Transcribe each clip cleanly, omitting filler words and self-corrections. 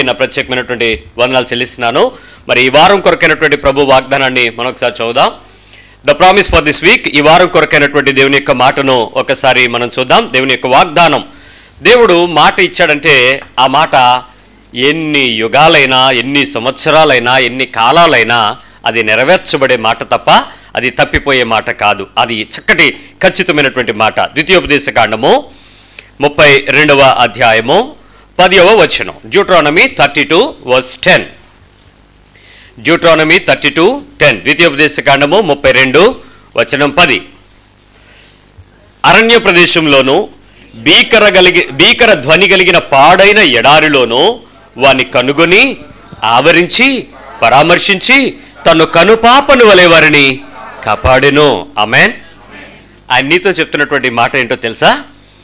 నా ప్రత్యేకమైనటువంటి వందనాలు చెల్లిస్తున్నాను. మరి ఈ వారం కొరకైనటువంటి ప్రభు వాగ్దానాన్ని మనం ఒకసారి చూద్దాం. The promise for this week. ఈ వారం కొరకైనటువంటి దేవుని యొక్క మాటను ఒకసారి మనం చూద్దాం. దేవుని యొక్క వాగ్దానం, దేవుడు మాట ఇచ్చాడంటే ఆ మాట ఎన్ని యుగాలైనా, ఎన్ని సంవత్సరాలైనా, ఎన్ని కాలాలైనా అది నెరవేర్చబడే మాట తప్ప అది తప్పిపోయే మాట కాదు. అది చక్కటి ఖచ్చితమైనటువంటి మాట. ద్వితీయోపదేశకాండము 32వ అధ్యాయము 10వ వచనం. డ్యూట్రానమీ 32:10. డ్యూట్రానమీ 32:10. ద్వితీయోపదేశకాండము 32:10. అరణ్య ప్రదేశంలోను భీకర ధ్వని కలిగిన పాడైన ఎడారిలోనూ వాని కనుగొని ఆవరించి పరామర్శించి తను కనుపాపను వలె వారిని కాపాడెను. ఆమేన్. ఆయన నీతో చెప్తున్నటువంటి మాట ఏంటో తెలుసా?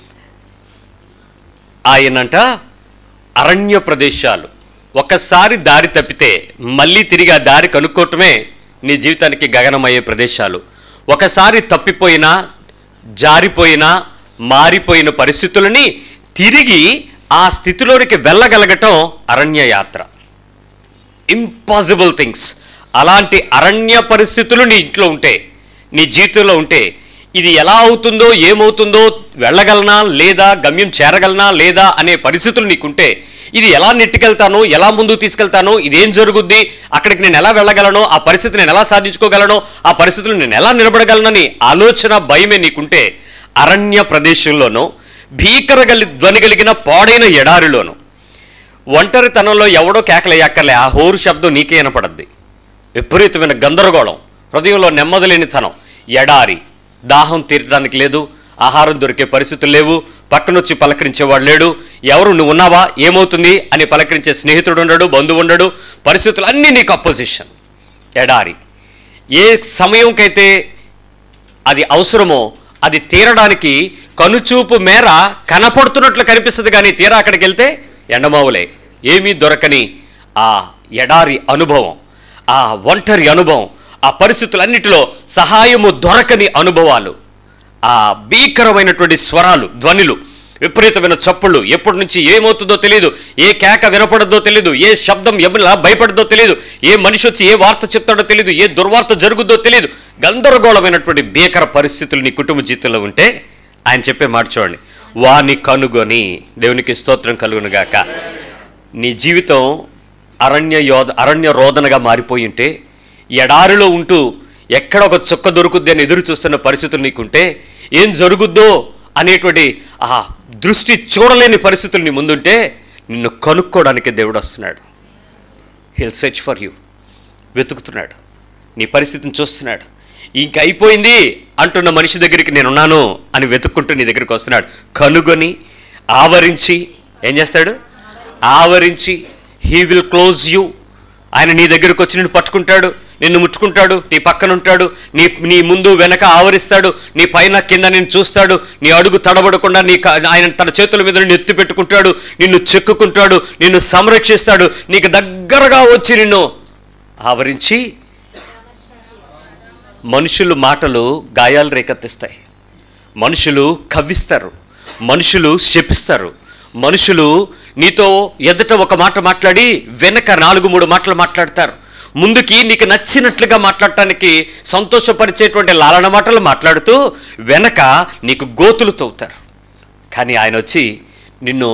ఆయనంట అరణ్య ప్రదేశాలు, ఒకసారి దారి తప్పితే మళ్ళీ తిరిగి ఆ దారి కనుక్కోవటమే నీ జీవితానికి గగనమయ్యే ప్రదేశాలు. ఒకసారి తప్పిపోయినా, జారిపోయినా, మారిపోయిన పరిస్థితులని తిరిగి ఆ స్థితిలోనికి వెళ్ళగలగటం అరణ్య యాత్ర. Impossible things. అలాంటి అరణ్య పరిస్థితులు నీ ఇంట్లో ఉంటే, నీ జీవితంలో ఉంటే, ఇది ఎలా అవుతుందో, ఏమవుతుందో, వెళ్ళగలనా లేదా, గమ్యం చేరగలనా లేదా అనే పరిస్థితులు నీకుంటే, ఇది ఎలా నెట్టుకెళ్తాను, ఎలా ముందుకు తీసుకెళ్తాను, ఇదేం జరుగుద్ది, అక్కడికి నేను ఎలా వెళ్ళగలను, ఆ పరిస్థితి నేను ఎలా సాధించుకోగలను, ఆ పరిస్థితులు నేను ఎలా నిలబడగలనని ఆలోచన, భయమే నీకుంటే, అరణ్య ప్రదేశంలోనూ ధ్వని కలిగిన పాడైన ఎడారిలోను ఒంటరితనంలో ఎవడో కేకలేయక్కర్లే, ఆ హోరు శబ్దం నీకే వినపడద్ది. విపరీతమైన గందరగోళం, హృదయంలో నెమ్మదిలేనితనం, ఎడారి, దాహం తీరడానికి లేదు, ఆహారం దొరికే పరిస్థితులు లేవు, పక్కనొచ్చి పలకరించేవాడు లేడు, ఎవరు నువ్వు ఉన్నావా, ఏమవుతుంది అని పలకరించే స్నేహితుడు ఉండడు, బంధువు ఉండడు, పరిస్థితులు అన్నీ నీకు అపోజిషన్. ఎడారి. ఏ సమయంకైతే అది అవసరమో అది తీరడానికి కనుచూపు మేర కనపడుతున్నట్లు కనిపిస్తుంది, కానీ తీరా అక్కడికి వెళ్తే ఎండమావులే, ఏమీ దొరకని ఆ ఎడారి అనుభవం, ఆ ఒంటరి అనుభవం, ఆ పరిస్థితులన్నిటిలో సహాయము దొరకని అనుభవాలు, ఆ భీకరమైనటువంటి స్వరాలు, ధ్వనులు, విపరీతమైన చప్పుళ్ళు, ఎప్పటి నుంచి ఏమవుతుందో తెలియదు, ఏ కేక వినపడదో తెలియదు, ఏ శబ్దం ఎలా భయపడదో తెలియదు, ఏ మనిషి వచ్చి ఏ వార్త చెప్తాడో తెలియదు, ఏ దుర్వార్త జరుగుద్దో తెలియదు, గందరగోళమైనటువంటి భీకర పరిస్థితులు నీ కుటుంబ జీవితంలో ఉంటే ఆయన చెప్పే మాట చూడండి, వాని కనుగొని. దేవునికి స్తోత్రం కలుగునుగాక. నీ జీవితం అరణ్య రోదనగా మారిపోయి ఉంటే, ఎడారిలో ఉంటూ ఎక్కడ ఒక చుక్క దొరుకుద్ది అని ఎదురు చూస్తున్న పరిస్థితులు నీకుంటే, ఏం జరుగుద్దో అనేటువంటి ఆ దృష్టి చూడలేని పరిస్థితులు నీ ముందుంటే, నిన్ను కనుక్కోవడానికి దేవుడు వస్తున్నాడు. He'll search for you. వెతుకుతున్నాడు, నీ పరిస్థితిని చూస్తున్నాడు. ఇంక అయిపోయింది అంటున్న మనిషి దగ్గరికి నేనున్నాను అని వెతుక్కుంటూ నీ దగ్గరికి వస్తున్నాడు. కనుగొని ఆవరించి ఏం చేస్తాడు? ఆవరించి హీ విల్ క్లోజ్ యూ. ఆయన నీ దగ్గరకు వచ్చి నిన్ను పట్టుకుంటాడు, నిన్ను ముట్టుకుంటాడు, నీ పక్కన ఉంటాడు, నీ ముందు వెనక ఆవరిస్తాడు, నీ పైన కింద నిన్ను చూస్తాడు, నీ అడుగు తడబడకుండా ఆయన తన చేతుల మీద నిన్ను ఎత్తి పెట్టుకుంటాడు, నిన్ను చెక్కుకుంటాడు, నిన్ను సంరక్షిస్తాడు, నీకు దగ్గరగా వచ్చి నిన్ను ఆవరించి. మనుషులు మాటలు గాయాలు రేకెత్తిస్తాయి, మనుషులు కవ్విస్తారు, మనుషులు శపిస్తారు, మనుషులు నీతో ఎదుట ఒక మాట మాట్లాడి వెనక 4-3 మాటలు మాట్లాడతారు. ముందుకి నీకు నచ్చినట్లుగా మాట్లాడటానికి సంతోషపరిచేటువంటి లాలన మాటలు మాట్లాడుతూ వెనక నీకు గోతులు తవ్వుతారు. కానీ ఆయన వచ్చి నిన్ను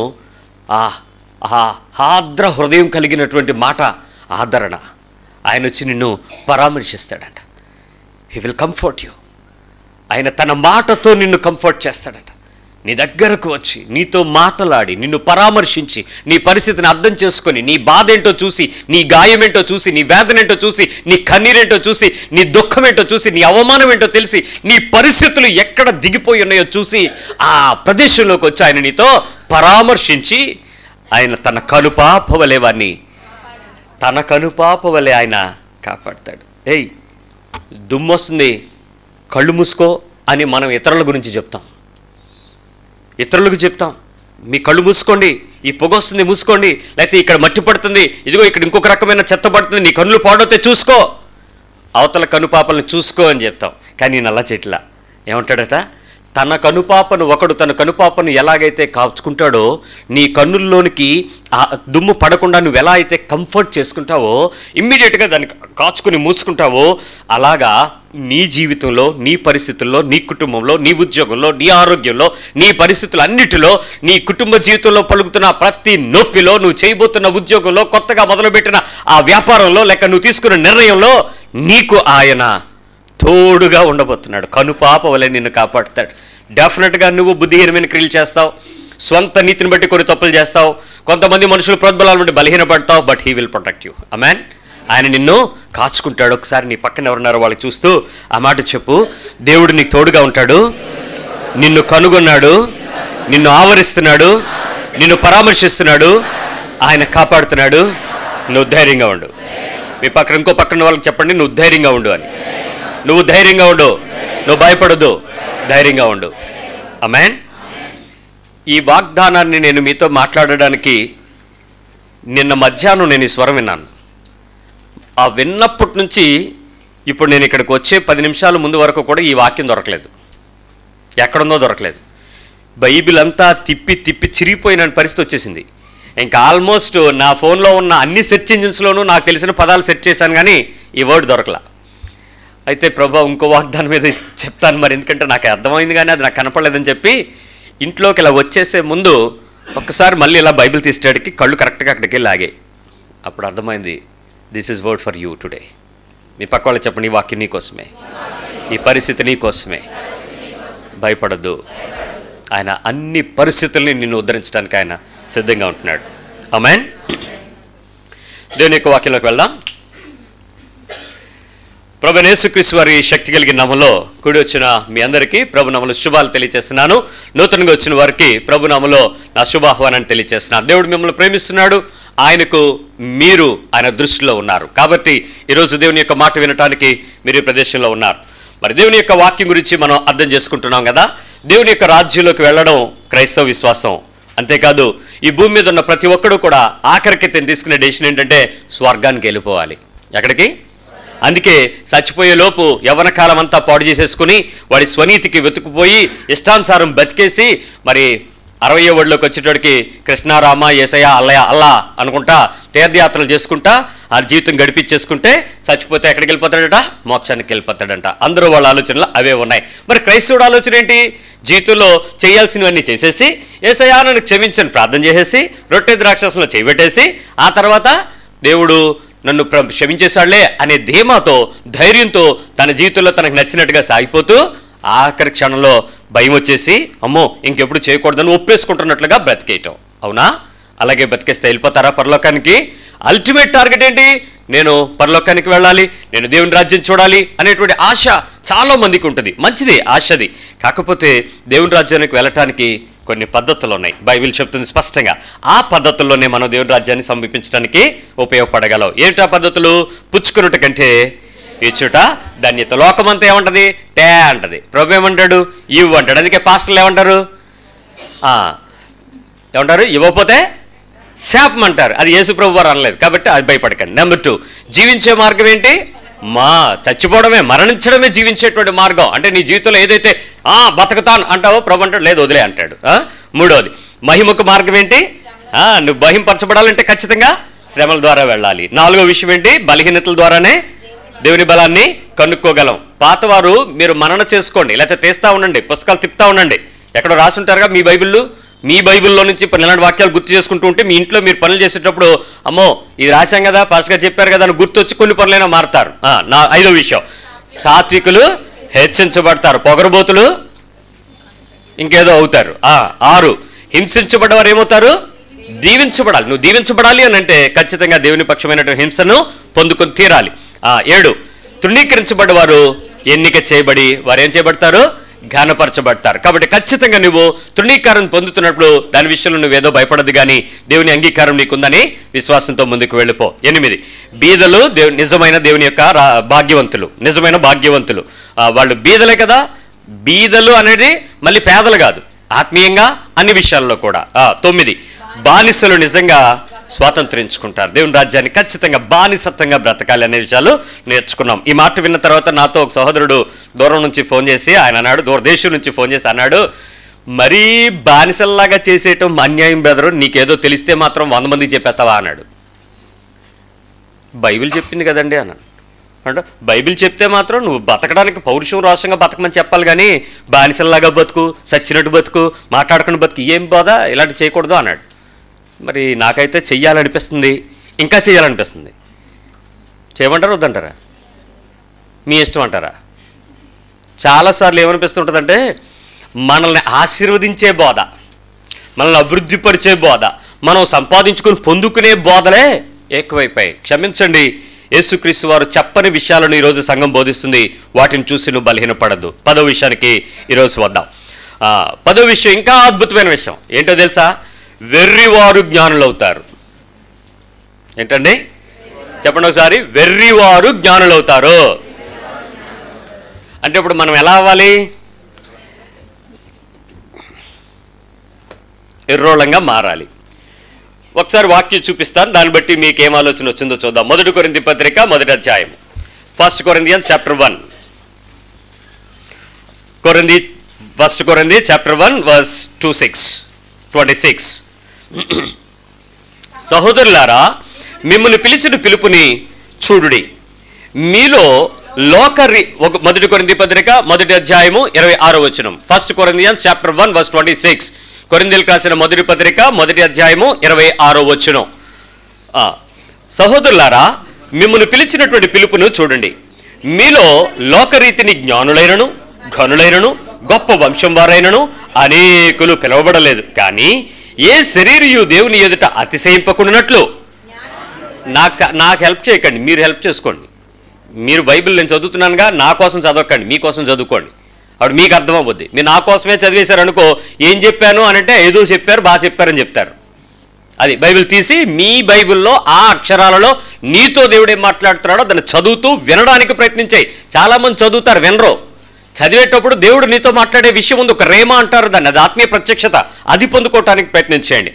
ఆర్ద్ర హృదయం కలిగినటువంటి మాట ఆదరణ, ఆయన వచ్చి నిన్ను పరామర్శిస్తాడంట. He will comfort you. ఆయన తన మాటతో నిన్ను కంఫర్ట్ చేస్తాడట. నీ దగ్గరకు వచ్చి నీతో మాట్లాడి నిన్ను పరామర్శించి నీ పరిస్థితిని అర్థం చేసుకొని, నీ బాధ ఏంటో చూసి, నీ గాయం ఏంటో చూసి, నీ వేదన ఏంటో చూసి, నీ కన్నీరేంటో చూసి, నీ దుఃఖం ఏంటో చూసి, నీ అవమానం ఏంటో తెలిసి, నీ పరిస్థితులు ఎక్కడ దిగిపోయి ఉన్నాయో చూసి ఆ ప్రదేశంలోకి వచ్చి ఆయన నీతో పరామర్శించి ఆయన తన కనుపాపవలే వాడిని, తన కనుపాపవలే ఆయన కాపాడతాడు. ఏయ్, దుమ్మొస్తుంది కళ్ళు మూసుకో అని మనం ఇతరుల గురించి చెప్తాం, ఇతరులకు చెప్తాం, మీ కళ్ళు మూసుకోండి, ఈ పొగ వస్తుంది మూసుకోండి, లేకపోతే ఇక్కడ మట్టి పడుతుంది, ఇదిగో ఇక్కడ ఇంకొక రకమైన చెత్త పడుతుంది, నీ కన్నులు పాడవుతే చూసుకో, అవతల కనుపాపలను చూసుకో అని చెప్తాం. కానీ నేను అలా చెట్లా ఏమంటాడట? తన కనుపాపను ఒకడు తన కనుపాపను ఎలాగైతే కాచుకుంటాడో, నీ కన్నుల్లోనికి ఆ దుమ్ము పడకుండా నువ్వు ఎలా అయితే కంఫర్ట్ చేసుకుంటావో, ఇమ్మీడియట్గా దాన్ని కాచుకుని మూసుకుంటావో, అలాగా నీ జీవితంలో, నీ పరిస్థితుల్లో, నీ కుటుంబంలో, నీ ఉద్యోగంలో, నీ ఆరోగ్యంలో, నీ పరిస్థితులన్నిటిలో, నీ కుటుంబ జీవితంలో పలుకుతున్న ప్రతి నొప్పిలో, నువ్వు చేయబోతున్న ఉద్యోగంలో, కొత్తగా మొదలుపెట్టిన ఆ వ్యాపారంలో, లేక నువ్వు తీసుకున్న నిర్ణయంలో నీకు ఆయన తోడుగా ఉండబోతున్నాడు. కనుపాప వలె నిన్ను కాపాడుతాడు. డెఫినెట్గా నువ్వు బుద్ధిహీనమైన క్రియలు చేస్తావు, స్వంత నీతిని బట్టి కొన్ని తప్పులు చేస్తావు, కొంతమంది మనుషులు ప్రోద్బలాల బట్టి బలహీనపడతావు, but he will protect you. ఆమేన్. ఆయన నిన్ను కాచుకుంటాడు. ఒకసారి నీ పక్కన ఎవరున్నారో వాళ్ళకి చూస్తూ ఆ మాట చెప్పు. దేవుడు నీకు తోడుగా ఉంటాడు, నిన్ను కనుగొన్నాడు, నిన్ను ఆవరిస్తున్నాడు, నిన్ను పరామర్శిస్తున్నాడు, ఆయన కాపాడుతున్నాడు. నువ్వు ధైర్యంగా ఉండు. మీ పక్కన ఇంకో పక్కన వాళ్ళకి చెప్పండి, నువ్వు ధైర్యంగా ఉండు అని. నువ్వు ధైర్యంగా ఉండు, నువ్వు భయపడొద్దు, ధైర్యంగా ఉండు. ఆమేన్. ఈ వాగ్దానాన్ని నేను మీతో మాట్లాడడానికి నిన్న మధ్యాహ్నం నేను ఈ స్వరం విన్నాను. ఆ విన్నప్పటి నుంచి ఇప్పుడు నేను ఇక్కడికి వచ్చే 10 నిమిషాల ముందు వరకు కూడా ఈ వాక్యం దొరకలేదు, ఎక్కడుందో దొరకలేదు. బైబిల్ అంతా తిప్పి తిప్పి చిరిగిపోయిన పరిస్థితి వచ్చేసింది. ఇంకా ఆల్మోస్ట్ నా ఫోన్లో ఉన్న అన్ని సెర్చ్ ఇంజిన్స్లోనూ నాకు తెలిసిన పదాలు సెర్చ్ చేశాను, కానీ ఈ వర్డ్ దొరకలా. అయితే ప్రభా ఇంకో వాగ్దానం మీద చెప్తాను మరి, ఎందుకంటే నాకు అర్థమైంది కానీ అది నాకు కనపడలేదని చెప్పి ఇంట్లోకి ఇలా వచ్చేసే ముందు ఒక్కసారి మళ్ళీ ఇలా బైబిల్ తీసేటికి కళ్ళు కరెక్ట్గా అక్కడికి వెళ్ళి ఆగాయి. అప్పుడు అర్థమైంది, this is word for you today. మీ పక్క వాళ్ళు చెప్పండి, ఈ వాక్యం నీకోసమే, ఈ పరిస్థితి నీకోసమే. భయపడద్దు, ఆయన అన్ని పరిస్థితుల్ని నిన్ను ఉద్ధరించడానికి ఆయన సిద్ధంగా ఉంటున్నాడు. ఆమేన్. దేవుని యొక్క వాక్యంలోకి వెళ్దాం. ప్రభువైన యేసుక్రీస్తు వారి శక్తి కలిగిన నామములో కూడి వచ్చిన మీ అందరికీ ప్రభు నామములో శుభాలు తెలియజేస్తున్నాను. నూతనంగా వచ్చిన వారికి ప్రభు నామములో నా శుభాహ్వానాన్ని తెలియజేస్తున్నాను. దేవుడు మిమ్మల్ని ప్రేమిస్తున్నాడు, ఆయనకు మీరు ఆయన దృష్టిలో ఉన్నారు. కాబట్టి ఈరోజు దేవుని యొక్క మాట వినటానికి మీరు ఈ ప్రదేశంలో ఉన్నారు. మరి దేవుని యొక్క వాక్యం గురించి మనం అర్థం చేసుకుంటున్నాం కదా. దేవుని యొక్క రాజ్యంలోకి వెళ్ళడం క్రైస్తవ విశ్వాసం. అంతేకాదు ఈ భూమి మీద ఉన్న ప్రతి ఒక్కడు కూడా ఆఖరికి తీసుకునే డెసిషన్ ఏంటంటే స్వర్గానికి వెళ్ళిపోవాలి. ఎక్కడికి? అందుకే చచ్చిపోయే లోపు యవ్వన కాలం అంతా పాడు చేసేసుకుని వాడి స్వనీతికి వెతుకుపోయి ఇష్టానుసారం బతికేసి మరి 60వ ఏళ్ళలోకి వచ్చేటోడికి కృష్ణారామ యేసయ్య అల్లయ్య అల్లా అనుకుంటా తీర్థయాత్రలు చేసుకుంటా ఆ జీవితం గడిపించేసుకుంటే చచ్చిపోతే ఎక్కడికి వెళ్ళిపోతాడట? మోక్షానికి వెళ్ళిపోతాడంట. అందరూ వాళ్ళ ఆలోచనలు అవే ఉన్నాయి. మరి క్రైస్తవుడు ఆలోచన ఏంటి? జీవితంలో చేయాల్సినవన్నీ చేసేసి యేసయ్య నన్ను క్షమించని ప్రార్థన చేసేసి రొట్టె ద్రాక్షరసంలో చేయబెట్టేసి ఆ తర్వాత దేవుడు నన్ను క్షమించేశాడులే అనే ధీమాతో ధైర్యంతో తన జీవితంలో తనకు నచ్చినట్టుగా సాగిపోతూ ఆఖరి క్షణంలో భయం వచ్చేసి అమ్మో ఇంకెప్పుడు చేయకూడదని ఒప్పేసుకుంటున్నట్లుగా బ్రతికేయటం. అవునా? అలాగే బ్రతికేస్తే వెళ్ళిపోతారా పరలోకానికి? అల్టిమేట్ టార్గెట్ ఏంటి? నేను పరలోకానికి వెళ్ళాలి, నేను దేవుని రాజ్యం చూడాలి అనేటువంటి ఆశ చాలా మందికి ఉంటుంది. మంచిది ఆశది. కాకపోతే దేవుని రాజ్యానికి వెళ్ళటానికి కొన్ని పద్ధతులు ఉన్నాయి. బైబిల్ చెప్తుంది స్పష్టంగా. ఆ పద్ధతుల్లోనే మనం దేవుని రాజ్యాన్ని సమీపించడానికి ఉపయోగపడగలం. ఏంటా పద్ధతులు? పుచ్చుకున్నట్టు కంటే ఇచ్చుట ధన్యత. లోకమంతా ఏమంటది? తే అంటది. ప్రభు ఏమంటాడు? ఇవ్వు అంటాడు. అందుకే పాస్టర్లు ఏమంటారు? ఏమంటారు? ఇవ్వకపోతే శాపం అంటారు. అది యేసు ప్రభు వారు అనలేదు కాబట్టి అది భయపడకండి. నెంబర్ 2, జీవించే మార్గం ఏంటి? చచ్చిపోవడమే, మరణించడమే జీవించేటువంటి మార్గం. అంటే నీ జీవితంలో ఏదైతే బతకతాను అంటావో ప్రభు అంటాడు లేదు వదిలే అంటాడు. 3వది మహిమకు మార్గం ఏంటి? నువ్వు మహింపరచబడాలంటే ఖచ్చితంగా శ్రమల ద్వారా వెళ్ళాలి. 4వ విషయం ఏంటి? బలహీనతల ద్వారానే దేవుని బలాన్ని కనుక్కోగలం. పాతవారు మీరు మనన చేసుకోండి, లేకపోతే తీస్తూ ఉండండి, పుస్తకాలు తిప్పుతూ ఉండండి. ఎక్కడో రాసుంటారుగా మీ బైబిల్లో నుంచి ఇలాంటి వాక్యాలు గుర్తు చేసుకుంటూ ఉంటే మీ ఇంట్లో మీరు పనులు చేసేటప్పుడు అమ్మో ఇది రాశాం కదా, పాస్టర్ గారు చెప్పారు కదా అని గుర్తొచ్చి కొన్ని పనులైనా మారుతారు. 5వ విషయం, సాత్వికులు హెచ్చించబడతారు, పొగరబోతులు ఇంకేదో అవుతారు. 6, హింసించబడ్డవారు ఏమవుతారు? దీవించబడాలి. నువ్వు దీవించబడాలి అని అంటే ఖచ్చితంగా దేవుని పక్షమైనటువంటి హింసను పొందుకొని తీరాలి. 7, తృణీకరించబడ్డవారు ఎన్నిక చేయబడి వారు ఏం చేయబడతారు? ఘనపరచబడతారు. కాబట్టి ఖచ్చితంగా నువ్వు తృణీకారం పొందుతున్నప్పుడు దాని విషయంలో నువ్వేదో భయపడదు, కానీ దేవుని అంగీకారం నీకుందని విశ్వాసంతో ముందుకు వెళ్ళిపో. 8, బీదలు నిజమైన దేవుని యొక్క భాగ్యవంతులు, నిజమైన భాగ్యవంతులు. వాళ్ళు బీదలే కదా. బీదలు అనేది మళ్ళీ పేదలు కాదు, ఆత్మీయంగా అన్ని విషయాల్లో కూడా. 9, బానిసలు నిజంగా స్వాతంత్రించుకుంటారు. దేవుని రాజ్యాన్ని ఖచ్చితంగా బానిసత్వంగా బ్రతకాలి అనే విషయాలు నేర్చుకున్నాం. ఈ మాట విన్న తర్వాత నాతో ఒక సహోదరుడు దూరం నుంచి ఫోన్ చేసి ఆయన అన్నాడు, దూరదేశం నుంచి ఫోన్ చేసి అన్నాడు, మరీ బానిసల్లాగా చేసేయటం అన్యాయం బెదరు, నీకేదో తెలిస్తే మాత్రం 100 మందికి చెప్పేస్తావా అన్నాడు. బైబిల్ చెప్పింది కదండి అన్నాడు. అంటే బైబిల్ చెప్తే మాత్రం నువ్వు బతకడానికి పౌరుషం రోషంగా బతకమని చెప్పాలి, కానీ బానిసల్లాగా బతుకు, సచ్చినట్టు బతుకు, మాట్లాడుకుని బతుకు, ఏం బోధ, ఇలాంటి చేయకూడదు అన్నాడు. మరి నాకైతే చెయ్యాలనిపిస్తుంది, ఇంకా చెయ్యాలనిపిస్తుంది. చేయమంటారా వద్దంటారా? మీ ఇష్టం అంటారా? చాలాసార్లు ఏమనిపిస్తుంటుందంటే మనల్ని ఆశీర్వదించే బోధ, మనల్ని అభివృద్ధిపరిచే బోధ, మనం సంపాదించుకొని పొందుకునే బోధలే ఎక్కువైపోయాయి. క్షమించండి, యేసుక్రీస్తు వారు చెప్పని విషయాలను ఈరోజు సంఘం బోధిస్తుంది. వాటిని చూసి నువ్వు బలహీనపడద్దు. 10వ విషయానికి ఈరోజు వద్దాం. 10వ విషయం ఇంకా అద్భుతమైన విషయం ఏంటో తెలుసా? వెర్రివారు జ్ఞానులు అవుతారు. ఏంటండి చెప్పండి ఒకసారి. వెర్రివారు జ్ఞానులు అవుతారు అంటే ఇప్పుడు మనం ఎలా అవ్వాలి? ఎర్రోళంగా మారాలి. ఒకసారి వాక్యం చూపిస్తాను, దాన్ని బట్టి మీకు ఏం ఆలోచన వచ్చిందో చూద్దాం. 1 కొరింథీ పత్రిక 1వ అధ్యాయం, 1 Corinthians chapter 1. 1 Corinthians chapter 1 verse 26. సహోదరులారా, మిమ్మల్ని పిలిచిన పిలుపుని చూడుడి. మీలో 1 కొరింథీ పత్రిక 1వ అధ్యాయము 26వ వచనం. 1 Corinthians chapter 1 verse 26. కొరింథీయులకు రాసిన 1వ పత్రిక 1వ అధ్యాయము 26వ వచనం. సహోదరులారా, మిమ్మల్ని పిలిచినటువంటి పిలుపును చూడండి. మీలో లోకరీతిని జ్ఞానులైనను, ఘనులైనను, గొప్ప వంశం వారైనను అనేకులు పిలువబడలేదు. కానీ ఏ శరీరయు దేవుని ఎదుట అతిశయింపకుండానట్లు. నాకు హెల్ప్ చేయకండి, మీరు హెల్ప్ చేసుకోండి. మీరు బైబిల్ నేను చదువుతున్నానుగా, నా కోసం చదవకండి, మీకోసం చదువుకోండి. అప్పుడు మీకు అర్థం అవ్వద్ది. మీరు నా కోసమే చదివేశారు అనుకో, ఏం చెప్పాను అనంటే ఏదో చెప్పారు, బాగా చెప్పారని చెప్తారు. అది బైబిల్ తీసి మీ బైబిల్లో ఆ అక్షరాలలో నీతో దేవుడు ఏం మాట్లాడుతున్నాడో దాన్ని చదువుతూ వినడానికి ప్రయత్నించాయి. చాలామంది చదువుతారు, వినరు. చదివేటప్పుడు దేవుడు నీతో మాట్లాడే విషయం ఉంది, ఒక రేమ అంటారు దాన్ని, అది ఆత్మీయ ప్రత్యక్షత, అది పొందుకోవటానికి ప్రయత్నించేయండి.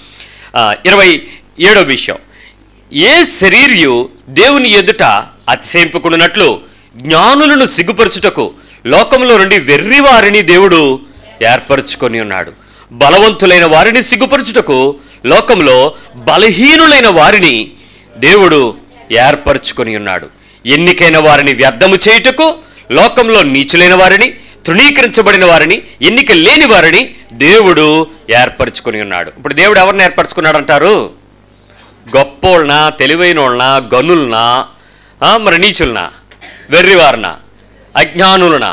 27వ విషయం, ఏ శరీరియు దేవుని ఎదుట అతిశయింపకుండానట్లు జ్ఞానులను సిగ్గుపరచుటకు లోకంలో నుండి వెర్రి వారిని దేవుడు ఏర్పరచుకొని ఉన్నాడు. బలవంతులైన వారిని సిగ్గుపరచుటకు లోకంలో బలహీనులైన వారిని దేవుడు ఏర్పరచుకొని ఉన్నాడు. ఎన్నికైన వారిని వ్యర్థము చేయుటకు లోకంలో నీచులైన వారిని, తృణీకరించబడిన వారిని, ఎన్నిక లేని వారిని దేవుడు ఏర్పరచుకొని ఉన్నాడు. ఇప్పుడు దేవుడు ఎవరిని ఏర్పరచుకున్నాడు అంటారు? గొప్పోళ్ళనా, తెలివైనోళ్ళనా, గనులనా, మరి నీచులనా, వెర్రివారినా, అజ్ఞానులనా?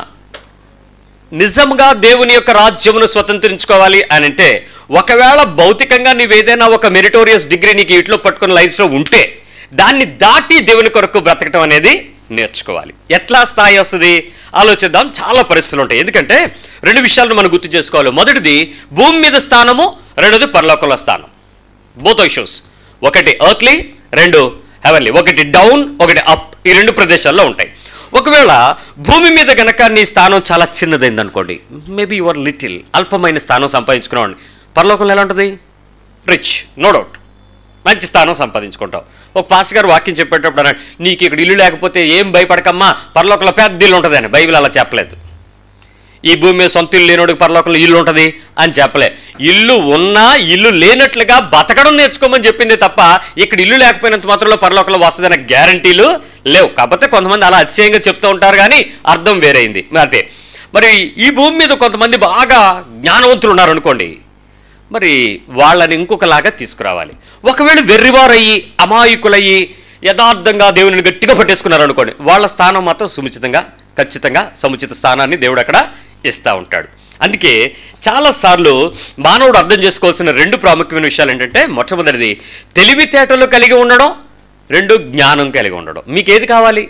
నిజంగా దేవుని యొక్క రాజ్యమును స్వతంత్రించుకోవాలి అని అంటే, ఒకవేళ భౌతికంగా నీవేదైనా ఒక మెరిటోరియస్ డిగ్రీ నీకు ఇట్లో పట్టుకున్న లైఫ్లో ఉంటే దాన్ని దాటి దేవుని కొరకు బ్రతకటం అనేది నేర్చుకోవాలి. ఎట్లా స్థాయి వస్తుంది ఆలోచిద్దాం. చాలా పరిస్థితులు ఉంటాయి. ఎందుకంటే 2 విషయాలను మనం గుర్తు చేసుకోవాలి. మొదటిది భూమి మీద స్థానము, రెండోది పరలోకంలో స్థానం. బోత్ ఇష్యూస్, ఒకటి ఎర్త్లీ, 2 హెవెన్లీ. ఒకటి డౌన్, ఒకటి అప్. ఈ 2 ప్రదేశాల్లో ఉంటాయి. ఒకవేళ భూమి మీద గనక నీ స్థానం చాలా చిన్నదైంది అనుకోండి, మేబీ యువర్ లిటిల్, అల్పమైన స్థానం సంపాదించుకున్నావు. పరలోకంలో ఎలా ఉంటుంది? రిచ్, నో డౌట్, మంచి స్థానం సంపాదించుకుంటావు. ఒక పాస్టర్ గారు వాక్యం చెప్పేటప్పుడు అన్నాడు, నీకు ఇక్కడ ఇల్లు లేకపోతే ఏం భయపడకమ్మా, పరలోకంలో పెద్ద ఇల్లు ఉంటుంది అని. బైబిల్ అలా చెప్పలేదు. ఈ భూమి మీద సొంత ఇల్లు లేనోడికి పరలోకంలో ఇల్లు ఉంటుంది అని చెప్పలే. ఇల్లు ఉన్నా ఇల్లు లేనట్లుగా బతకడం నేర్చుకోమని చెప్పింది తప్ప, ఇక్కడ ఇల్లు లేకపోయినంత మాత్రంలో పరలోకంలో వస్తుందన్న గ్యారంటీలు లేవు. కాకపోతే కొంతమంది అలా అతిశయంగా చెప్తూ ఉంటారు, కానీ అర్థం వేరైంది. అదే మరి ఈ భూమి మీద కొంతమంది బాగా జ్ఞానవంతులు ఉన్నారు అనుకోండి, మరి వాళ్ళని ఇంకొకలాగా తీసుకురావాలి. ఒకవేళ వెర్రివారయ్యి, అమాయకులయ్యి, యథార్థంగా దేవుని గట్టిగా పట్టేసుకున్నారు అనుకోండి, వాళ్ళ స్థానం మాత్రం ఖచ్చితంగా సముచిత స్థానాన్ని దేవుడు అక్కడ ఇస్తూ ఉంటాడు. అందుకే చాలాసార్లు మానవుడు అర్థం చేసుకోవాల్సిన 2 ప్రాముఖ్యమైన విషయాలు ఏంటంటే, మొట్టమొదటిది తెలివితేటలు కలిగి ఉండడం, 2 జ్ఞానం కలిగి ఉండడం. మీకు ఏది కావాలి?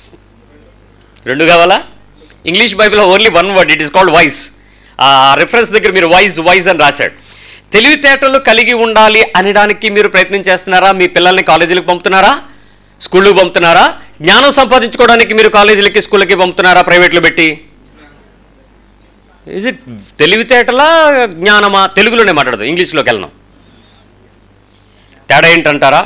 2 కావాలా? ఇంగ్లీష్ బైబిల్లో only 1 word, it is called wise. ఆ రిఫరెన్స్ దగ్గర మీరు వైజ్ అని రాశాడు. తెలివితేటలు కలిగి ఉండాలి అనడానికి మీరు ప్రయత్నం చేస్తున్నారా? మీ పిల్లల్ని కాలేజీలకు పంపుతున్నారా? స్కూళ్ళకి పంపుతున్నారా? జ్ఞానం సంపాదించుకోవడానికి మీరు కాలేజీలకి, స్కూళ్ళకి పంపుతున్నారా? ప్రైవేట్లో పెట్టి? ఈజ్ ఇట్ తెలివితేటలా, జ్ఞానమా? తెలుగులోనే మాట్లాడదు, ఇంగ్లీష్లోకి వెళ్ళను. తేడా ఏంటంటారా?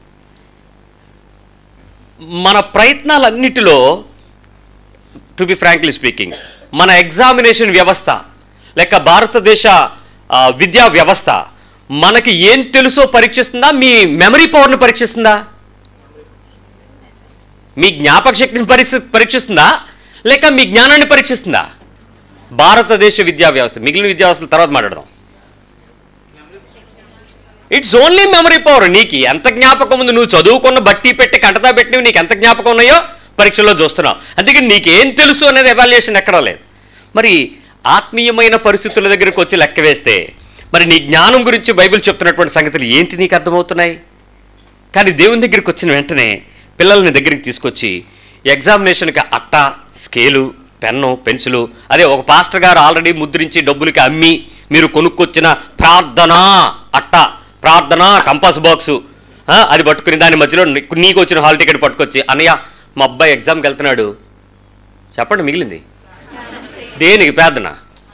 మన ప్రయత్నాలన్నిటిలో, టు బి ఫ్రాంక్లీ స్పీకింగ్, మన ఎగ్జామినేషన్ వ్యవస్థ లేక భారతదేశ విద్యా వ్యవస్థ మనకి ఏం తెలుసో పరీక్షిస్తుందా, మీ మెమరీ పవర్ని పరీక్షిస్తుందా, మీ జ్ఞాపక శక్తిని పరీక్షిస్తుందా, లేక మీ జ్ఞానాన్ని పరీక్షిస్తుందా? భారతదేశ విద్యా వ్యవస్థ. మిగిలిన విద్యా వ్యవస్థల తర్వాత మాట్లాడదాం. It's only memory power. నీకు ఎంత జ్ఞాపకం ఉంది, నువ్వు చదువుకున్న బట్టి పెట్టి కంటతా పెట్టినవి నీకు ఎంత జ్ఞాపకం ఉన్నాయో పరీక్షలో చూస్తున్నావు. అందుకని నీకేం తెలుసు అనేది ఎవాల్యుయేషన్ ఎక్కడా లేదు. మరి ఆత్మీయమైన పరిస్థితుల దగ్గరికి వచ్చి లెక్క వేస్తే మరి నీ జ్ఞానం గురించి బైబిల్ చెప్తున్నటువంటి సంగతులు ఏంటి నీకు అర్థమవుతున్నాయి? కానీ దేవుని దగ్గరికి వచ్చిన వెంటనే పిల్లల్ని దగ్గరికి తీసుకొచ్చి ఎగ్జామినేషన్కి అట్ట, స్కేలు, పెన్ను, పెన్సిలు, అదే ఒక పాస్టర్ గారు ఆల్రెడీ ముద్రించి డబ్బులకి అమ్మి మీరు కొనుక్కొచ్చిన ప్రార్థన అట్ట, ప్రార్థన కంపాస్ బాక్సు, అది పట్టుకుని దాని మధ్యలో నీకు వచ్చిన హాల్ టికెట్ పట్టుకొచ్చి, అన్నయ్య మా అబ్బాయి ఎగ్జామ్కి వెళ్తున్నాడు, చెప్పండి మిగిలింది దేనికి? ప్రార్థన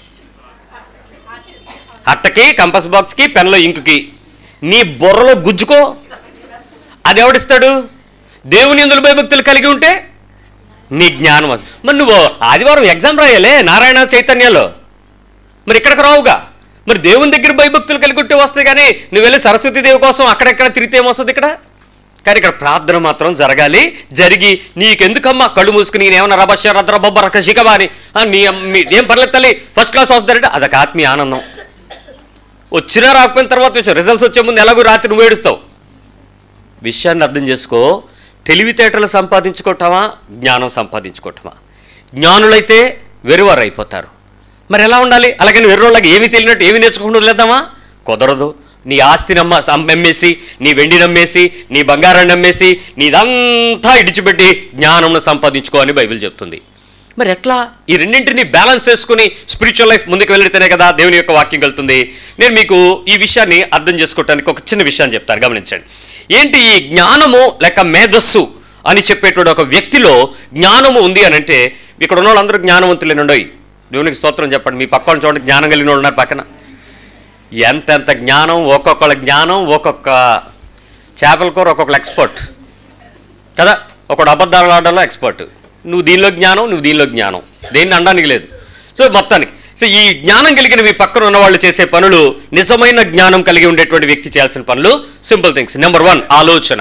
అట్టకి, కంపాస్ బాక్స్కి, పెన్లో ఇంకుకి. నీ బుర్రలో గుజ్జుకో. అది ఎవడిస్తాడు? దేవుని యందు భయభక్తులు కలిగి ఉంటే నీ జ్ఞానం. మరి నువ్వు ఆదివారం ఎగ్జామ్ రాయాలే నారాయణ చైతన్యాలో, మరి ఇక్కడికి రావుగా. మరి దేవుని దగ్గర భయభక్తులు కలిగి ఉంటే వస్తాయి, కానీ నువ్వు వెళ్ళి సరస్వతీదేవి కోసం అక్కడెక్కడ తిరిగితే ఏమొస్తుంది ఇక్కడ? కానీ ఇక్కడ ప్రార్థన మాత్రం జరగాలి. జరిగి నీకెందుకమ్మా కళ్ళు మూసుకుని నేనేమన్నా రభశ్య రద్ర బొబ్బ రక శిఖబా అని ఏం పర్లేదు తల్లి ఫస్ట్ క్లాస్ వస్తారంటే అదొక ఆత్మీయ ఆనందం. వచ్చినా రాకపోయిన తర్వాత రిజల్ట్స్ వచ్చే ముందు ఎలాగో రాత్రి నువ్వు ఏడుస్తావు. విషయాన్ని అర్థం చేసుకో. తెలివితేటలు సంపాదించుకోవటమా, జ్ఞానం సంపాదించుకోవటమా? జ్ఞానులైతే వెరువారు అయిపోతారు. మరి ఎలా ఉండాలి? అలాగని వెర్రోళ్ళకి ఏమీ తెలియనట్టు ఏమి నేర్చుకుంటూ వదిలేద్దామా? కుదరదు. నీ ఆస్తిని అమ్మేసి, నీ వెండిని అమ్మేసి, నీ బంగారాన్ని అమ్మేసి, నీదంతా ఇడిచిపెట్టి జ్ఞానంను సంపాదించుకో అని బైబిల్ చెప్తుంది. మరి ఎట్లా ఈ రెండింటిని బ్యాలెన్స్ చేసుకుని స్పిరిచువల్ లైఫ్ ముందుకు వెళ్తేనే కదా దేవుని యొక్క వాక్యం వెళ్తుంది. నేను మీకు ఈ విషయాన్ని అర్థం చేసుకోవడానికి ఒక చిన్న విషయాన్ని చెప్తాను, గమనించండి. ఏంటి ఈ జ్ఞానము లేక మేధస్సు అని చెప్పేటువంటి ఒక వ్యక్తిలో జ్ఞానము ఉంది అని అంటే, ఇక్కడ ఉన్న వాళ్ళందరూ జ్ఞానవంతులేనండోయ్. దేవునికి స్తోత్రం చెప్పండి. మీ పక్కన చూడండి, జ్ఞానం కలిగిన వాళ్ళు ఉన్నారు పక్కన. ఎంతెంత జ్ఞానం, ఒక్కొక్కళ్ళ జ్ఞానం, ఒక్కొక్క చేపల కూర ఒక్కొక్కరు ఎక్స్పర్ట్ కదా. ఒకడు అబద్ధాలు ఆడడంలో ఎక్స్పర్ట్. నువ్వు దీనిలో జ్ఞానం, నువ్వు దీనిలో జ్ఞానం, దేన్ని అనడానికి లేదు. సో మొత్తానికి ఈ జ్ఞానం కలిగిన మీ పక్కన ఉన్న వాళ్ళు చేసే పనులు, నిజమైన జ్ఞానం కలిగి ఉండేటువంటి వ్యక్తి చేయాల్సిన పనులు సింపుల్ థింగ్స్. నెంబర్ 1 ఆలోచన.